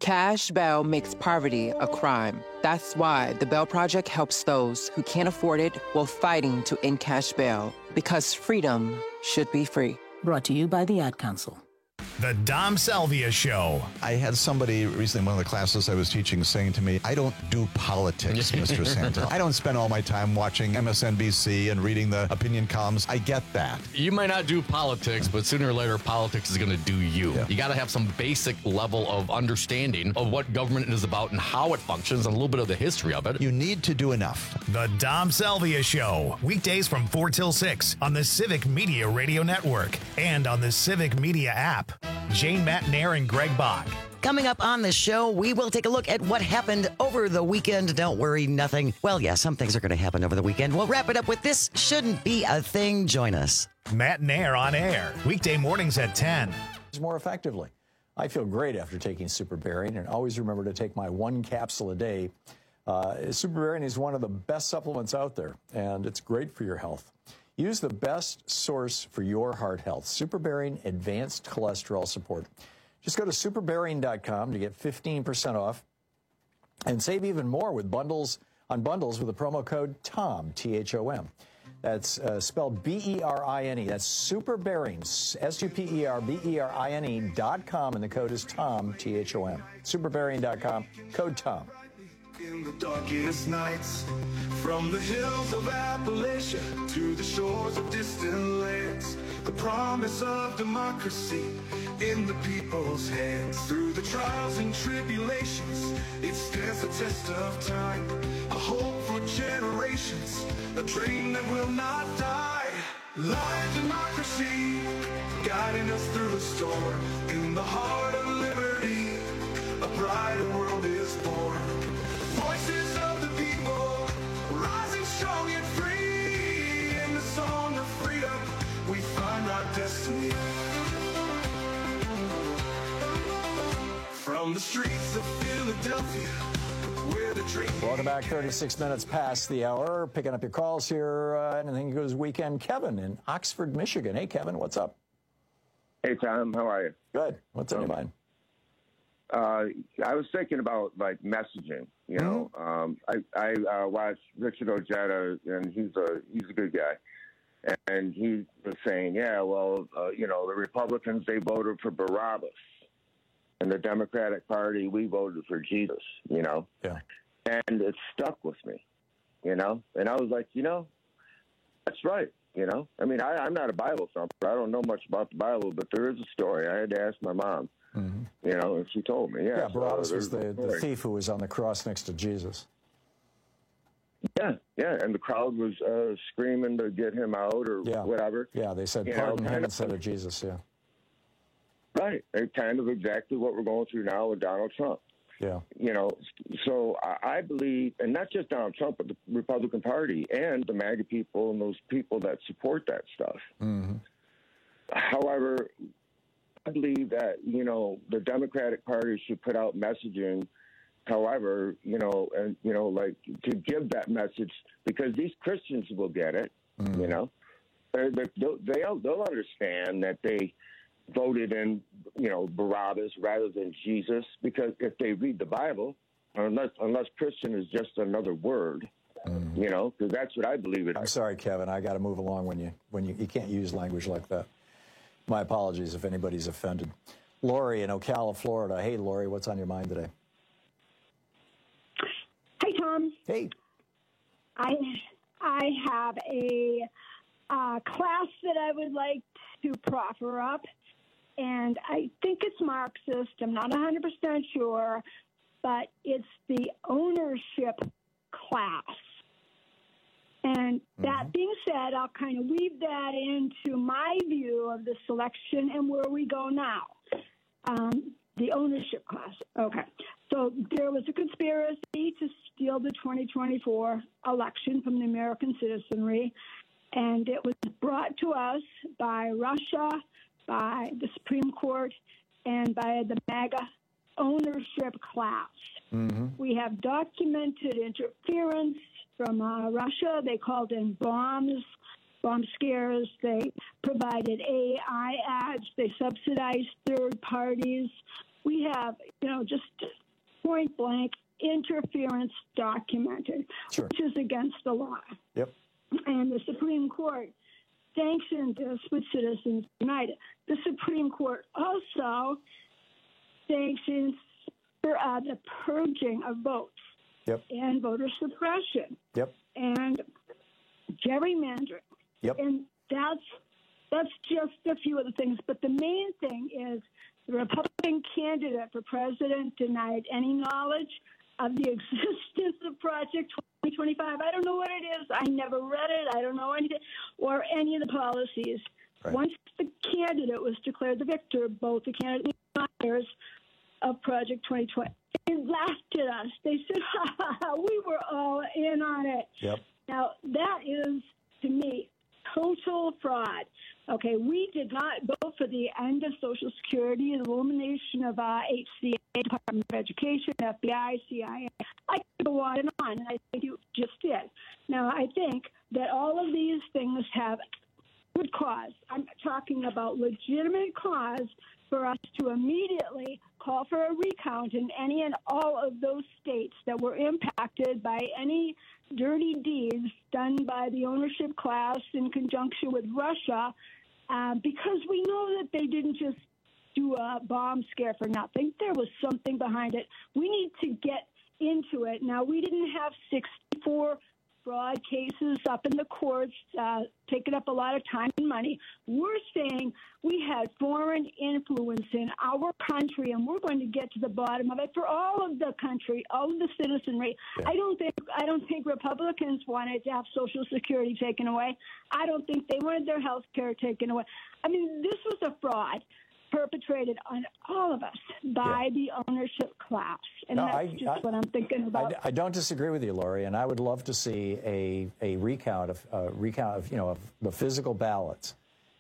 Cash bail makes poverty a crime. That's why the Bail Project helps those who can't afford it while fighting to end cash bail, because freedom should be free. Brought to you by the Ad Council. The Dom Salvia Show. I had somebody recently in one of the classes I was teaching saying to me, I don't do politics, Mister Santel. I don't spend all my time watching M S N B C and reading the opinion columns. I get that. You might not do politics, but sooner or later, politics is going to do you. Yeah. You got to have some basic level of understanding of what government is about and how it functions and a little bit of the history of it. You need to do enough. The Dom Salvia Show. Weekdays from four till six on the Civic Media Radio Network and on the Civic Media app. Jane Matnair and Greg Bach. Coming up on the show, we will take a look at what happened over the weekend. Don't worry, nothing. Well, yeah, some things are going to happen over the weekend. We'll wrap it up with This Shouldn't Be a Thing. Join us. Matnair on air. Weekday mornings at ten. More effectively. I feel great after taking Super Bearing, and always remember to take my one capsule a day. Uh, Super Bearing is one of the best supplements out there, and it's great for your health. Use the best source for your heart health, Super Bearing Advanced Cholesterol Support. Just go to super bearing dot com to get fifteen percent off and save even more with bundles on bundles with the promo code TOM, T H O M. That's uh, spelled B E R I N E. That's Super Bearing, S U P E R B E R I N E dot com, and the code is TOM, T H O M. super bearing dot com, code TOM. In the darkest nights, from the hills of Appalachia to the shores of distant lands, the promise of democracy in the people's hands. Through the trials and tribulations, it stands the test of time. A hope for generations, a dream that will not die. Live democracy, guiding us through the storm. In the heart of liberty, a brighter world is born. Voices of the people, rising strong and free. In the song of freedom, we find our destiny. From the streets of Philadelphia, where the dream. Welcome back. thirty-six minutes past the hour. Picking up your calls here. Uh, anything goes weekend. Kevin in Oxford, Michigan. Hey, Kevin, what's up? Hey, Tom. How are you? Good. What's on your mind? Uh, I was thinking about like messaging. You know, mm-hmm. um, I I uh, watched Richard Ojeda, and he's a he's a good guy, and he was saying, yeah, well, uh, you know, the Republicans, they voted for Barabbas, and the Democratic Party, we voted for Jesus. You know, yeah, and it stuck with me. You know, and I was like, you know, that's right. You know, I mean, I, I'm not a Bible thumper. I don't know much about the Bible, but there is a story. I had to ask my mom. Mm-hmm. You know, and she told me, yeah. Yeah, Barabbas so was the, the thief who was on the cross next to Jesus. Yeah, yeah, and the crowd was uh, screaming to get him out or yeah. whatever. Yeah, they said, you pardon know, him of, instead of Jesus, yeah. Right, and kind of exactly what we're going through now with Donald Trump. Yeah. You know, so I believe, and not just Donald Trump, but the Republican Party and the MAGA people and those people that support that stuff. Mm-hmm. However, I believe that, you know, the Democratic Party should put out messaging, however, you know, and, you know, like to give that message because these Christians will get it, mm-hmm. you know. They're, they're, they'll, they'll understand that they voted in, you know, Barabbas rather than Jesus because if they read the Bible, unless, unless Christian is just another word, mm-hmm. you know, because that's what I believe it is. I'm sorry, Kevin. I got to move along when you, when you, you can't use language like that. My apologies if anybody's offended. Lori in Ocala, Florida. Hey, Lori, what's on your mind today? Hey, Tom. Hey. I I have a uh, class that I would like to proffer up, and I think it's Marxist. I'm not one hundred percent sure, but it's the ownership class. And that mm-hmm. being said, I'll kind of weave that into my view of the selection and where we go now. Um, the ownership class. Okay. So there was a conspiracy to steal the twenty twenty-four election from the American citizenry, and it was brought to us by Russia, by the Supreme Court, and by the MAGA ownership class. Mm-hmm. We have documented interference from uh, Russia. They called in bombs bomb scares. They provided A I ads. They subsidized third parties. We have, you know, just point blank interference documented, sure. which is against the law. Yep. And the Supreme Court sanctioned this with Citizens United. The Supreme Court also sanctions for, uh, the purging of votes yep. and voter suppression yep. and gerrymandering. Yep. And that's that's just a few of the things. But the main thing is the Republican candidate for president denied any knowledge of the existence of Project twenty twenty-five. I don't know what it is. I never read it. I don't know anything or any of the policies. Right. Once the candidate was declared the victor, both the candidate and the deniers of Project twenty twenty, they laughed at us. They said, ha, ha, ha, we were all in on it. Yep. Now, that is, to me, total fraud. Okay, we did not vote for the end of Social Security, the elimination of uh, H C A, Department of Education, F B I, C I A. I could go on and on, and I think you just did. Now, I think that all of these things have good cause. I'm talking about legitimate cause for us to immediately call for a recount in any and all of those states that were impacted by any dirty deeds done by the ownership class in conjunction with Russia, uh, because we know that they didn't just do a bomb scare for nothing. There was something behind it. We need to get into it. Now, we didn't have sixty-four fraud cases up in the courts, uh, taking up a lot of time and money. We're saying we had foreign influence in our country, and we're going to get to the bottom of it for all of the country, all of the citizenry. Yeah. I don't think I don't think Republicans wanted to have Social Security taken away. I don't think they wanted their health care taken away. I mean, this was a fraud perpetrated on all of us by yeah. the ownership class. And no, that's I, just I, what I'm thinking about. I, I don't disagree with you, Lori, and I would love to see a, a recount of uh, recount of you know of the physical ballots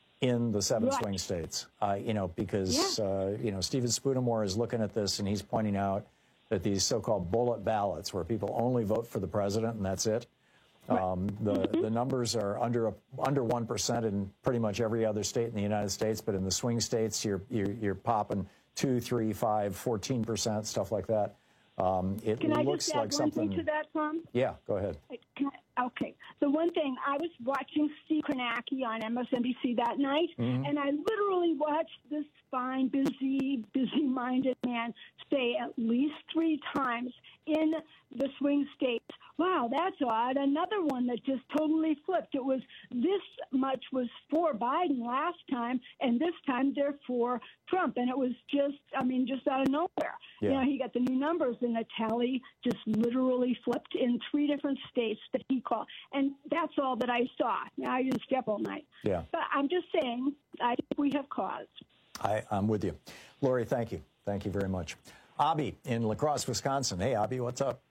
in the seven right. swing states. Uh, you know, because yeah. uh, you know Stephen Spudamore is looking at this and he's pointing out that these so-called bullet ballots, where people only vote for the president and that's it. Um, the the numbers are under a, under one percent in pretty much every other state in the United States, but in the swing states, you're you're, you're popping two, three, five, fourteen percent, stuff like that. Um, it Can I looks just add like one something. thing to that, Tom? Yeah, go ahead. Can I, okay. The one thing, I was watching Steve Kornacki on M S N B C that night, mm-hmm. and I literally watched this fine, busy, busy-minded man say at least three times in the swing states, wow, that's odd. Another one that just totally flipped. It was this much was for Biden last time, and this time they're for Trump. And it was just, I mean, just out of nowhere. Yeah. You know, he got the new numbers, and the tally just literally flipped in three different states that he called. And that's all that I saw. Now, I didn't stay up all night. Yeah. But I'm just saying, I think we have cause. I, I'm with you. Lori, thank you. Thank you very much. Abby in La Crosse, Wisconsin. Hey, Abby, what's up?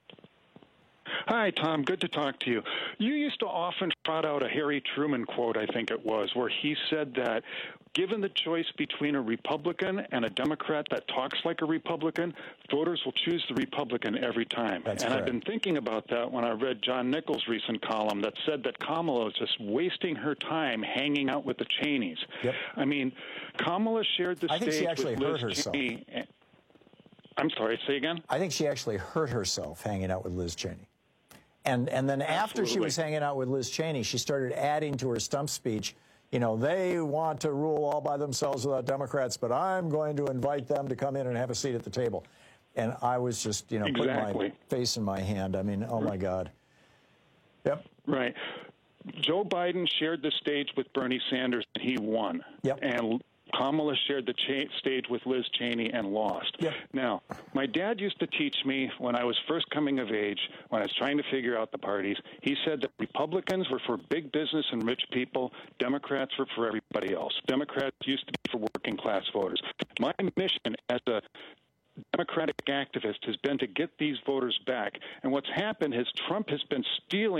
Hi, Tom. Good to talk to you. You used to often trot out a Harry Truman quote, I think it was, where he said that given the choice between a Republican and a Democrat that talks like a Republican, voters will choose the Republican every time. That's and correct. I've been thinking about that when I read John Nichols' recent column that said that Kamala is just wasting her time hanging out with the Cheneys. Yep. I mean, Kamala shared the I think stage she actually with hurt Liz herself. Cheney. I'm sorry, say again? I think she actually hurt herself hanging out with Liz Cheney. And and then after Absolutely. she was hanging out with Liz Cheney, she started adding to her stump speech, you know, they want to rule all by themselves without Democrats, but I'm going to invite them to come in and have a seat at the table. And I was just, you know, putting Exactly. my face in my hand. I mean, oh, my God. Yep. Right. Joe Biden shared the stage with Bernie Sanders, and he won. Yep. And Kamala shared the cha- stage with Liz Cheney and lost. Yep. Now, my dad used to teach me when I was first coming of age, when I was trying to figure out the parties, he said that Republicans were for big business and rich people, Democrats were for everybody else. Democrats used to be for working class voters. My mission as a Democratic activist has been to get these voters back. And what's happened is Trump has been stealing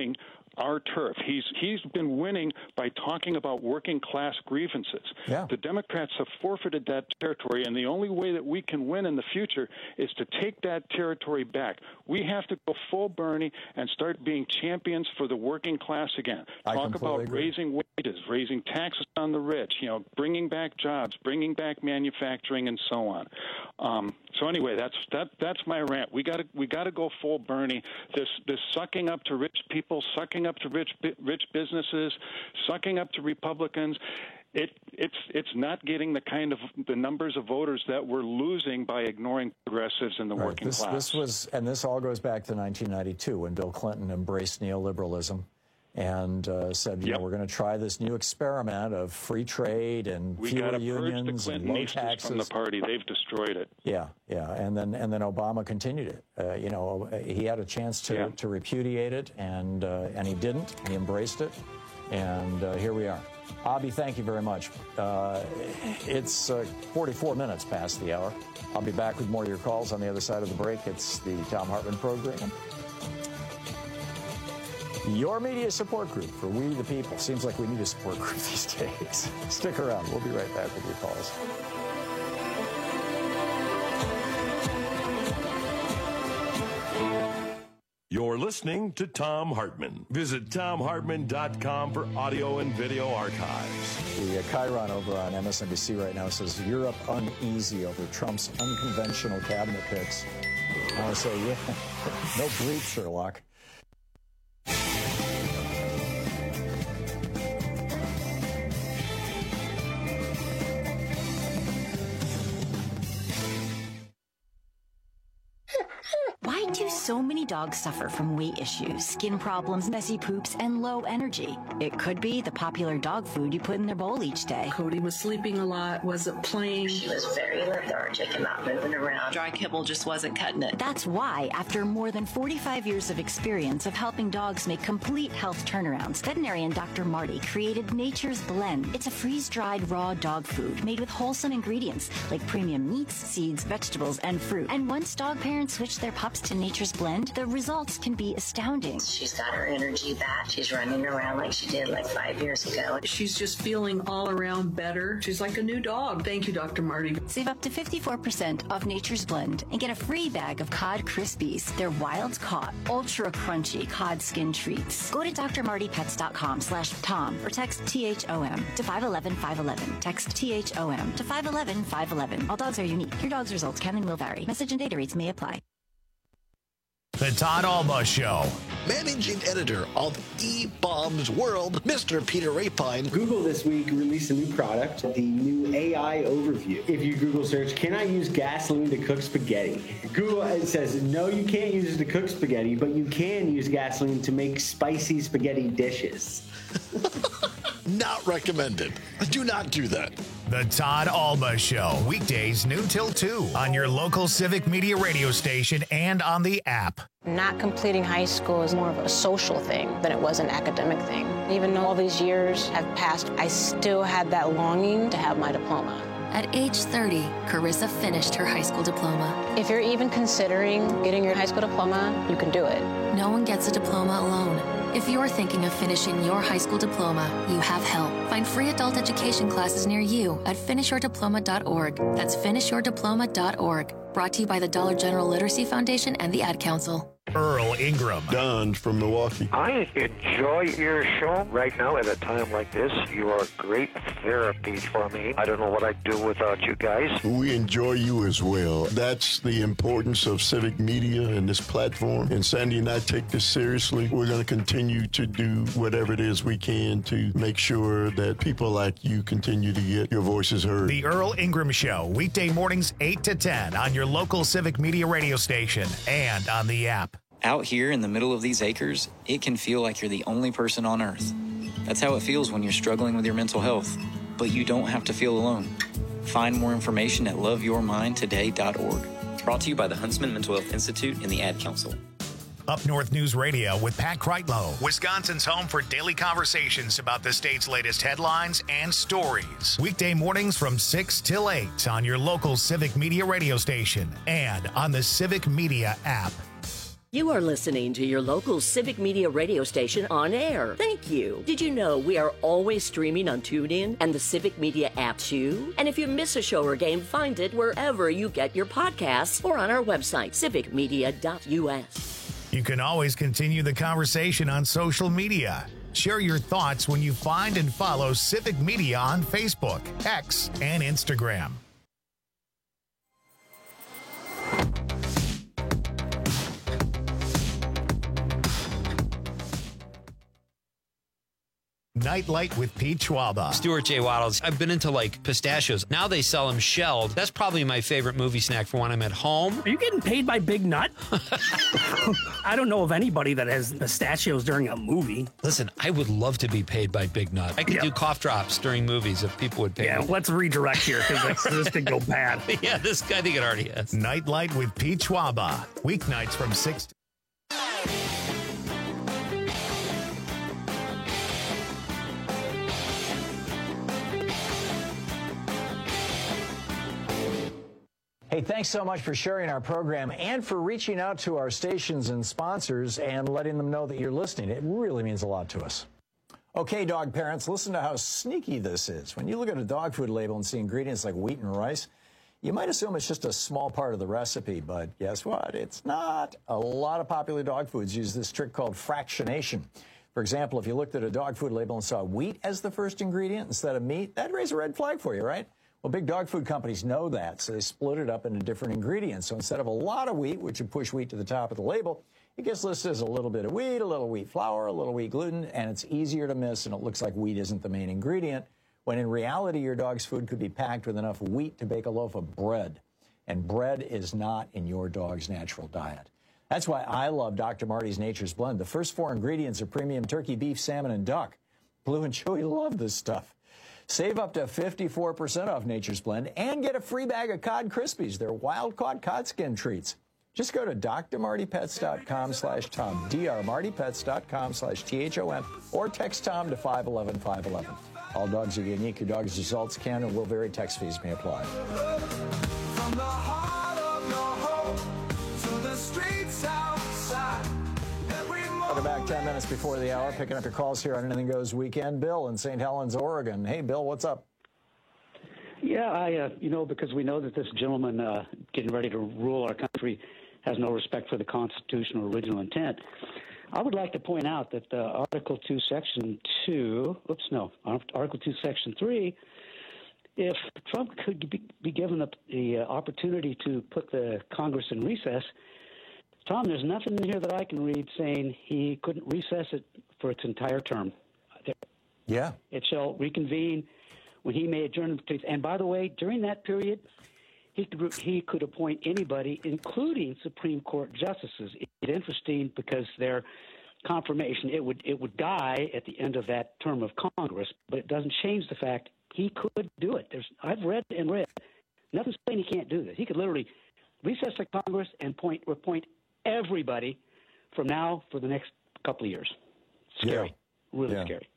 our turf. He's he's been winning by talking about working class grievances. Yeah. The Democrats have forfeited that territory, and the only way that we can win in the future is to take that territory back. We have to go full Bernie and start being champions for the working class again. I Talk about agree. raising wages, raising taxes on the rich, you know, bringing back jobs, bringing back manufacturing, and so on. Um, so anyway, that's that that's my rant. We got to we got to go full Bernie. This this sucking up to rich people, sucking up to rich rich businesses, sucking up to Republicans. It it's it's not getting the kind of the numbers of voters that we're losing by ignoring progressives and the Right. working this, class. This was, and this all goes back to nineteen ninety-two when Bill Clinton embraced neoliberalism and uh, said, you Yep. know, we're going to try this new experiment of free trade and we fewer got to purge the unions and low Clintonistas taxes. from the party. They've destroyed it. Yeah, yeah, and then and then Obama continued it. Uh, you know, he had a chance to, Yeah. to repudiate it, and uh, and he didn't. He embraced it, and uh, here we are. Abby, thank you very much. Uh, it's uh, forty-four minutes past the hour. I'll be back with more of your calls on the other side of the break. It's the Thom Hartmann Program. Your media support group for We the People. Seems like we need a support group these days. Stick around. We'll be right back with your calls. You're listening to Thom Hartmann. Visit Thom Hartmann dot com for audio and video archives. The uh, Chiron over on M S N B C right now says Europe uneasy over Trump's unconventional cabinet picks. I say, yeah, no bleep, Sherlock. Why do so many dogs suffer from weight issues, skin problems, messy poops, and low energy? It could be the popular dog food you put in their bowl each day. Cody was sleeping a lot, wasn't playing. She was very lethargic and not moving around. Dry kibble just wasn't cutting it. That's why, after more than forty-five years of experience of helping dogs make complete health turnarounds, veterinarian Doctor Marty created Nature's Blend. It's a freeze-dried raw dog food made with wholesome ingredients like premium meats, seeds, vegetables, and fruit. And once dog parents switch their pups to Nature's Blend, the results can be astounding. She's got her energy back. She's running around like she did like five years ago. She's just feeling all around better. She's like a new dog. Thank you, Doctor Marty. Save up to fifty-four percent off Nature's Blend and get a free bag of Cod Krispies. They're wild caught, ultra crunchy cod skin treats. Go to D R Marty Pets dot com slash Tom or text T H O M to five one one five one one. Text T H O M to five one one five one one. All dogs are unique. Your dog's results can and will vary. Message and data rates may apply. The Todd Alba Show. Managing editor of eBaum's World, Mister Peter Rapine. Google this week released a new product, the new A I overview. If you Google search, can I use gasoline to cook spaghetti? Google it says, no, you can't use it to cook spaghetti, but you can use gasoline to make spicy spaghetti dishes. Not recommended. Do not do that. The Todd Alba Show. Weekdays noon till two on your local Civic Media radio station and on the app. Not completing high school is more of a social thing than it was an academic thing. Even though all these years have passed, I still had that longing to have my diploma. At age thirty, Carissa finished her high school diploma. If you're even considering getting your high school diploma, you can do it. No one gets a diploma alone. If you're thinking of finishing your high school diploma, you have help. Find free adult education classes near you at finish your diploma dot org. That's finish your diploma dot org. Brought to you by the Dollar General Literacy Foundation and the Ad Council. Earl Ingram. Don from Milwaukee. I enjoy your show right now at a time like this. You are great therapy for me. I don't know what I'd do without you guys. We enjoy you as well. That's the importance of civic media and this platform. And Sandy and I take this seriously. We're going to continue to do whatever it is we can to make sure that people like you continue to get your voices heard. The Earl Ingram Show, weekday mornings eight to ten on your local Civic Media radio station and on the app. Out here in the middle of these acres, it can feel like you're the only person on earth. That's how it feels when you're struggling with your mental health. But you don't have to feel alone. Find more information at love your mind today dot org. Brought to you by the Huntsman Mental Health Institute and the Ad Council. Up North News Radio with Pat Kreitlow, Wisconsin's home for daily conversations about the state's latest headlines and stories. Weekday mornings from six till eight on your local Civic Media radio station and on the Civic Media app. You are listening to your local Civic Media radio station on air. Thank you. Did you know we are always streaming on TuneIn and the Civic Media app too? And if you miss a show or game, find it wherever you get your podcasts or on our website, civic media dot U S. You can always continue the conversation on social media. Share your thoughts when you find and follow Civic Media on Facebook, X, and Instagram. Nightlight with Pete Schwaba. Stuart J. Waddles. I've been into like pistachios. Now they sell them shelled. That's probably my favorite movie snack for when I'm at home. Are you getting paid by Big Nut? I don't know of anybody that has pistachios during a movie. Listen, I would love to be paid by Big Nut. I could yeah. do cough drops during movies if people would pay yeah, me. Yeah, let's redirect here because this could go bad. Yeah, this I think it already has. Nightlight with Pete Schwaba. Weeknights from six to Hey, thanks so much for sharing our program and for reaching out to our stations and sponsors and letting them know that you're listening. It really means a lot to us. Okay, dog parents, listen to how sneaky this is. When you look at a dog food label and see ingredients like wheat and rice, you might assume it's just a small part of the recipe, but guess what? It's not. A lot of popular dog foods use this trick called fractionation. For example, if you looked at a dog food label and saw wheat as the first ingredient instead of meat, that'd raise a red flag for you, right? Well, big dog food companies know that, so they split it up into different ingredients. So instead of a lot of wheat, which would push wheat to the top of the label, it gets listed as a little bit of wheat, a little wheat flour, a little wheat gluten, and it's easier to miss, and it looks like wheat isn't the main ingredient, when in reality, your dog's food could be packed with enough wheat to bake a loaf of bread. And bread is not in your dog's natural diet. That's why I love Doctor Marty's Nature's Blend. The first four ingredients are premium turkey, beef, salmon, and duck. Blue and Chewy love this stuff. Save up to fifty-four percent off Nature's Blend and get a free bag of Cod Krispies. They're wild-caught cod skin treats. Just go to d r marty pets dot com slash Tom, d r marty pets dot com slash T H O M, or text Tom to five one one five one one. All dogs are unique. Your dog's results can and will vary. Text fees may apply. From the heart of your home to the streets outside. Welcome back ten minutes before the hour, picking up your calls here on Anything Goes Weekend. Bill in Saint Helens, Oregon. Hey, Bill, what's up? Yeah, I, uh, you know, because we know that this gentleman uh, getting ready to rule our country has no respect for the Constitution or original intent. I would like to point out that uh, Article two, Section two, oops, no, Article two, Section three, if Trump could be, be given the, the uh, opportunity to put the Congress in recess, Tom, there's nothing in here that I can read saying he couldn't recess it for its entire term. Yeah. It shall reconvene when he may adjourn. And by the way, during that period, he could, he could appoint anybody, including Supreme Court justices. It's interesting because their confirmation, it would it would die at the end of that term of Congress, but it doesn't change the fact he could do it. There's I've read and read. Nothing's saying he can't do this. He could literally recess the Congress and point appoint everybody from now for the next couple of years. Scary. Yeah. Really yeah. scary.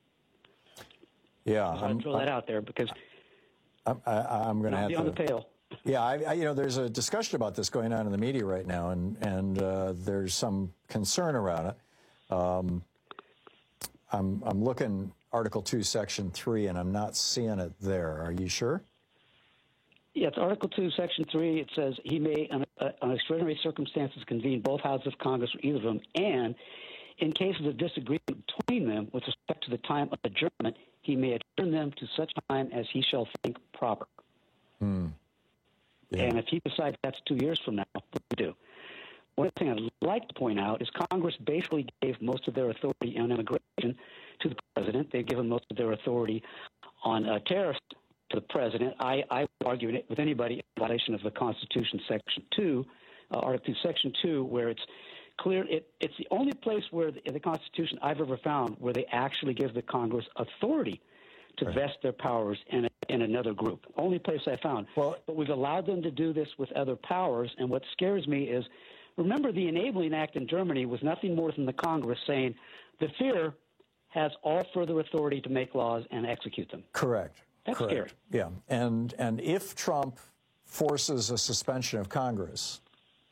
Yeah. So I'll throw that out there because I'm, I, I'm going to have be to. on the pale. Yeah, I, I, you know, there's a discussion about this going on in the media right now, and, and uh, there's some concern around it. Um, I'm, I'm looking Article two, Section three, and I'm not seeing it there. Are you sure? Yeah, it's Article two, Section three. It says he may, on, uh, on extraordinary circumstances, convene both houses of Congress or either of them, and in cases of disagreement between them with respect to the time of adjournment, he may adjourn them to such time as he shall think proper. Hmm. Yeah. And if he decides that's two years from now, what do we do? One thing I'd like to point out is Congress basically gave most of their authority on immigration to the president. They've given most of their authority on uh, tariffs to the president. I, I would argue it with anybody in violation of the Constitution, Section two, uh, Article two, Section two, where it's clear. It, it's the only place where the, in the Constitution I've ever found where they actually give the Congress authority to right. vest their powers in, a, in another group. Only place I found. Well, but we've allowed them to do this with other powers, and what scares me is, remember the Enabling Act in Germany was nothing more than the Congress saying the Führer has all further authority to make laws and execute them. Correct. That's Correct. scary. Yeah, and and if Trump forces a suspension of Congress,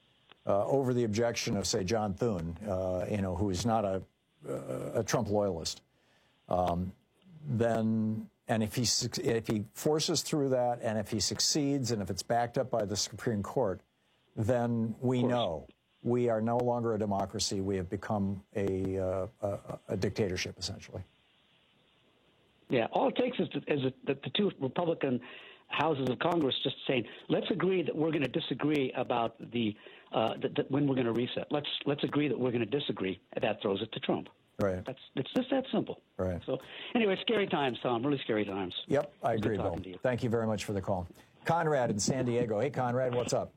uh, over the objection of, say, John Thune, uh, you know, who is not a, a Trump loyalist, um, then, and if he, if he forces through that, and if he succeeds, and if it's backed up by the Supreme Court, then we know we are no longer a democracy. We have become a, uh, a, a dictatorship, essentially. Yeah, all it takes is, to, is a, the, the two Republican houses of Congress just saying, let's agree that we're going to disagree about the, uh, the, the when we're going to reset. Let's let's agree that we're going to disagree, and that throws it to Trump. Right. That's it's just that simple. Right. So anyway, scary times, Tom. Really scary times. Yep, I agree, Bill. You. Thank you very much for the call. Conrad in San Diego. Hey, Conrad, what's up?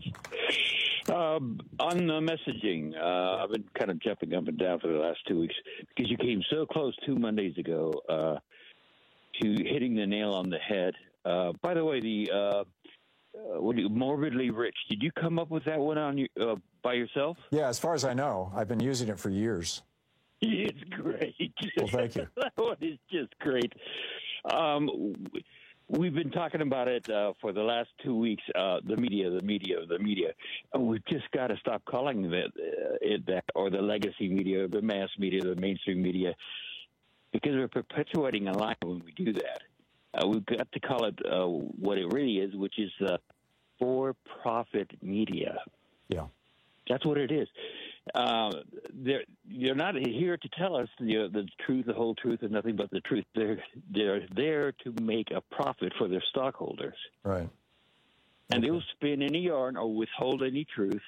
Um, on the messaging, uh, I've been kind of jumping up and down for the last two weeks because you came so close two Mondays ago uh, to hitting the nail on the head. Uh, by the way, the uh, uh, what do you, morbidly rich. Did you come up with that one on you, uh, by yourself? Yeah, as far as I know, I've been using it for years. It's great. Well, thank you. That one is just great. Um, We've been talking about it uh, for the last two weeks, uh, the media, the media, the media. And we've just got to stop calling it, uh, it that, or the legacy media, the mass media, the mainstream media, because we're perpetuating a lie when we do that. Uh, we've got to call it uh, what it really is, which is uh, for-profit media. Yeah. That's what it is. Uh, they're they're not here to tell us the, the truth, the whole truth, and nothing but the truth. They're they're there to make a profit for their stockholders. Right. And okay. They'll spin any yarn or withhold any truth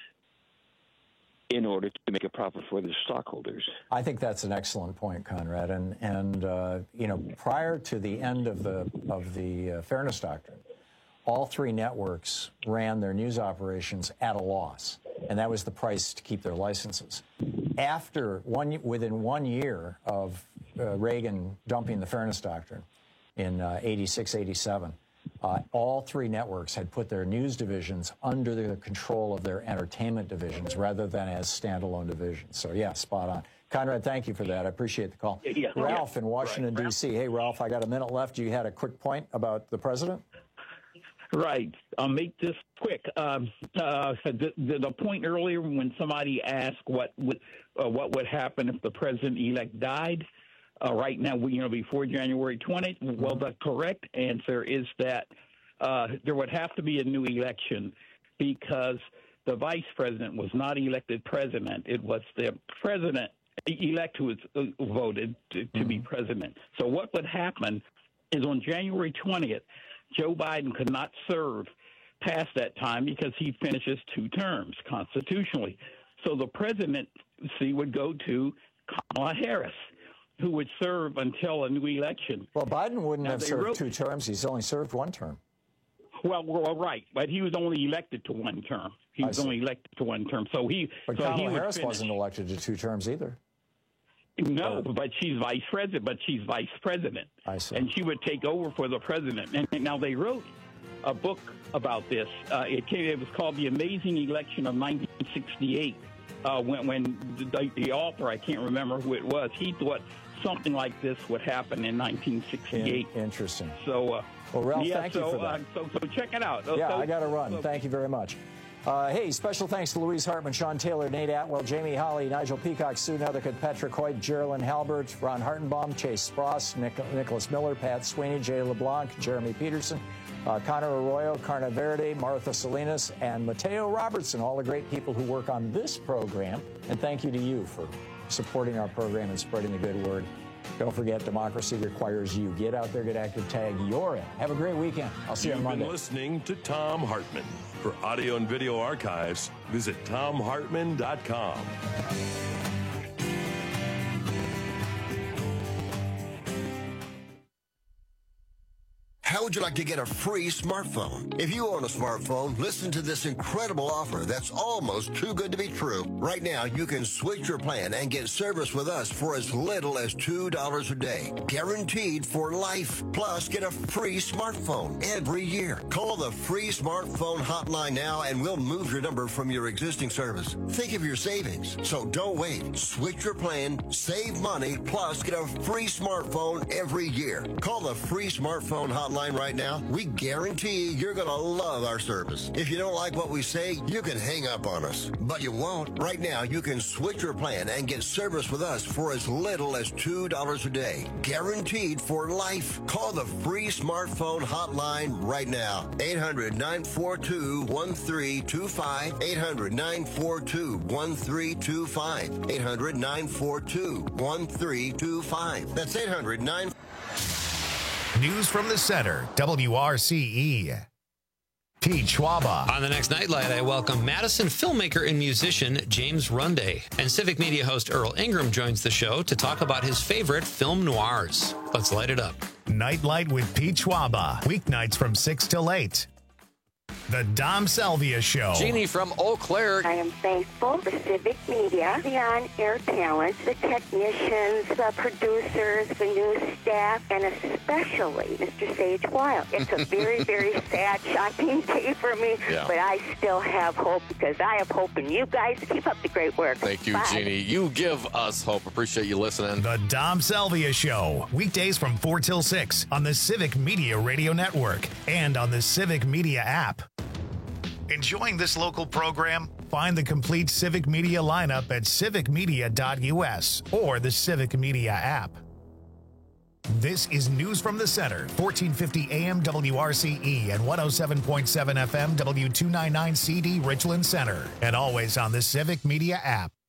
in order to make a profit for their stockholders. I think that's an excellent point, Conrad. And and uh, you know, prior to the end of the of the uh, Fairness Doctrine, all three networks ran their news operations at a loss, and that was the price to keep their licenses. After one, within one year of uh, Reagan dumping the Fairness Doctrine in uh, eighty-six, eighty-seven, uh, all three networks had put their news divisions under the control of their entertainment divisions rather than as standalone divisions. So, yeah, spot on. Conrad, thank you for that. I appreciate the call. Yeah, Ralph yeah. in Washington, Right. D C Hey, Ralph, I got a minute left. You had a quick point about the president? Right. I'll make this quick. Um, uh, the, the, the point earlier when somebody asked what would uh, what would happen if the president-elect died, uh, right now, we, you know, before January twentieth, well, the correct answer is that uh, there would have to be a new election because the vice president was not elected president. It was the president-elect who was uh, voted to, to mm-hmm. be president. So what would happen is on January twentieth, Joe Biden could not serve past that time because he finishes two terms constitutionally. So the presidency would go to Kamala Harris, who would serve until a new election. Well, Biden wouldn't Now, have they served wrote- two terms. He's only served one term. Well, well, right, but he was only elected to one term. He I was see. only elected to one term. So he, But so he Kamala would Harris finish. wasn't elected to two terms either. No, but she's vice president. But she's vice president. I see. And she would take over for the president. And, and now they wrote a book about this. Uh, it came. It was called "The Amazing Election of nineteen sixty-eight." Uh, when when the, the author, I can't remember who it was, he thought something like this would happen in nineteen sixty-eight. In, interesting. So, uh, well, Ralph, yeah, thank so, you for that. Uh, so, so check it out. Yeah, so, I got to run. so- Thank you very much. Uh, hey, special thanks to Louise Hartman, Sean Taylor, Nate Atwell, Jamie Holly, Nigel Peacock, Sue Nethercutt, Patrick Hoyt, Geraldine Halbert, Ron Hartenbaum, Chase Spross, Nick, Nicholas Miller, Pat Sweeney, Jay LeBlanc, Jeremy Peterson, uh, Connor Arroyo, Carna Verde, Martha Salinas, and Mateo Robertson, all the great people who work on this program. And thank you to you for supporting our program and spreading the good word. Don't forget, democracy requires you. Get out there, get active, tag you're in. Have a great weekend. I'll see you on You've Monday. been listening to Tom Hartman. For audio and video archives, visit tom hartman dot com. How would you like to get a free smartphone? If you own a smartphone, listen to this incredible offer that's almost too good to be true. Right now, you can switch your plan and get service with us for as little as two dollars a day. Guaranteed for life. Plus, get a free smartphone every year. Call the free smartphone hotline now and we'll move your number from your existing service. Think of your savings. So don't wait. Switch your plan, save money, plus get a free smartphone every year. Call the free smartphone hotline hotline right now, we guarantee you're going to love our service. If you don't like what we say, you can hang up on us. But you won't. Right now, you can switch your plan and get service with us for as little as two dollars a day. Guaranteed for life. Call the free smartphone hotline right now. eight hundred, nine four two, one three two five. eight hundred, nine four two, one three two five. eight hundred, nine four two, one three two five. That's eight hundred, nine. News from the center, W R C E. Pete Schwaba. On the next Nightlight, I welcome Madison filmmaker and musician James Runday. And Civic Media host Earl Ingram joins the show to talk about his favorite film noirs. Let's light it up. Nightlight with Pete Schwaba. Weeknights from six till eight. The Dom Salvia Show. Jeannie from Eau Claire. I am thankful for Civic Media, the on-air talent, the technicians, the producers, the news staff, and especially Mister Sage Wild. It's a very, very sad, shocking day for me, yeah. but I still have hope because I have hope in you guys. Keep up the great work. Thank you, Bye. Jeannie. You give us hope. Appreciate you listening. The Dom Salvia Show. Weekdays from four till six on the Civic Media Radio Network and on the Civic Media app. Enjoying this local program? Find the complete Civic Media lineup at civic media dot U S or the Civic Media app. This is News from the Center, fourteen fifty A M W R C E and one oh seven point seven F M W two ninety-nine C D Richland Center, and always on the Civic Media app.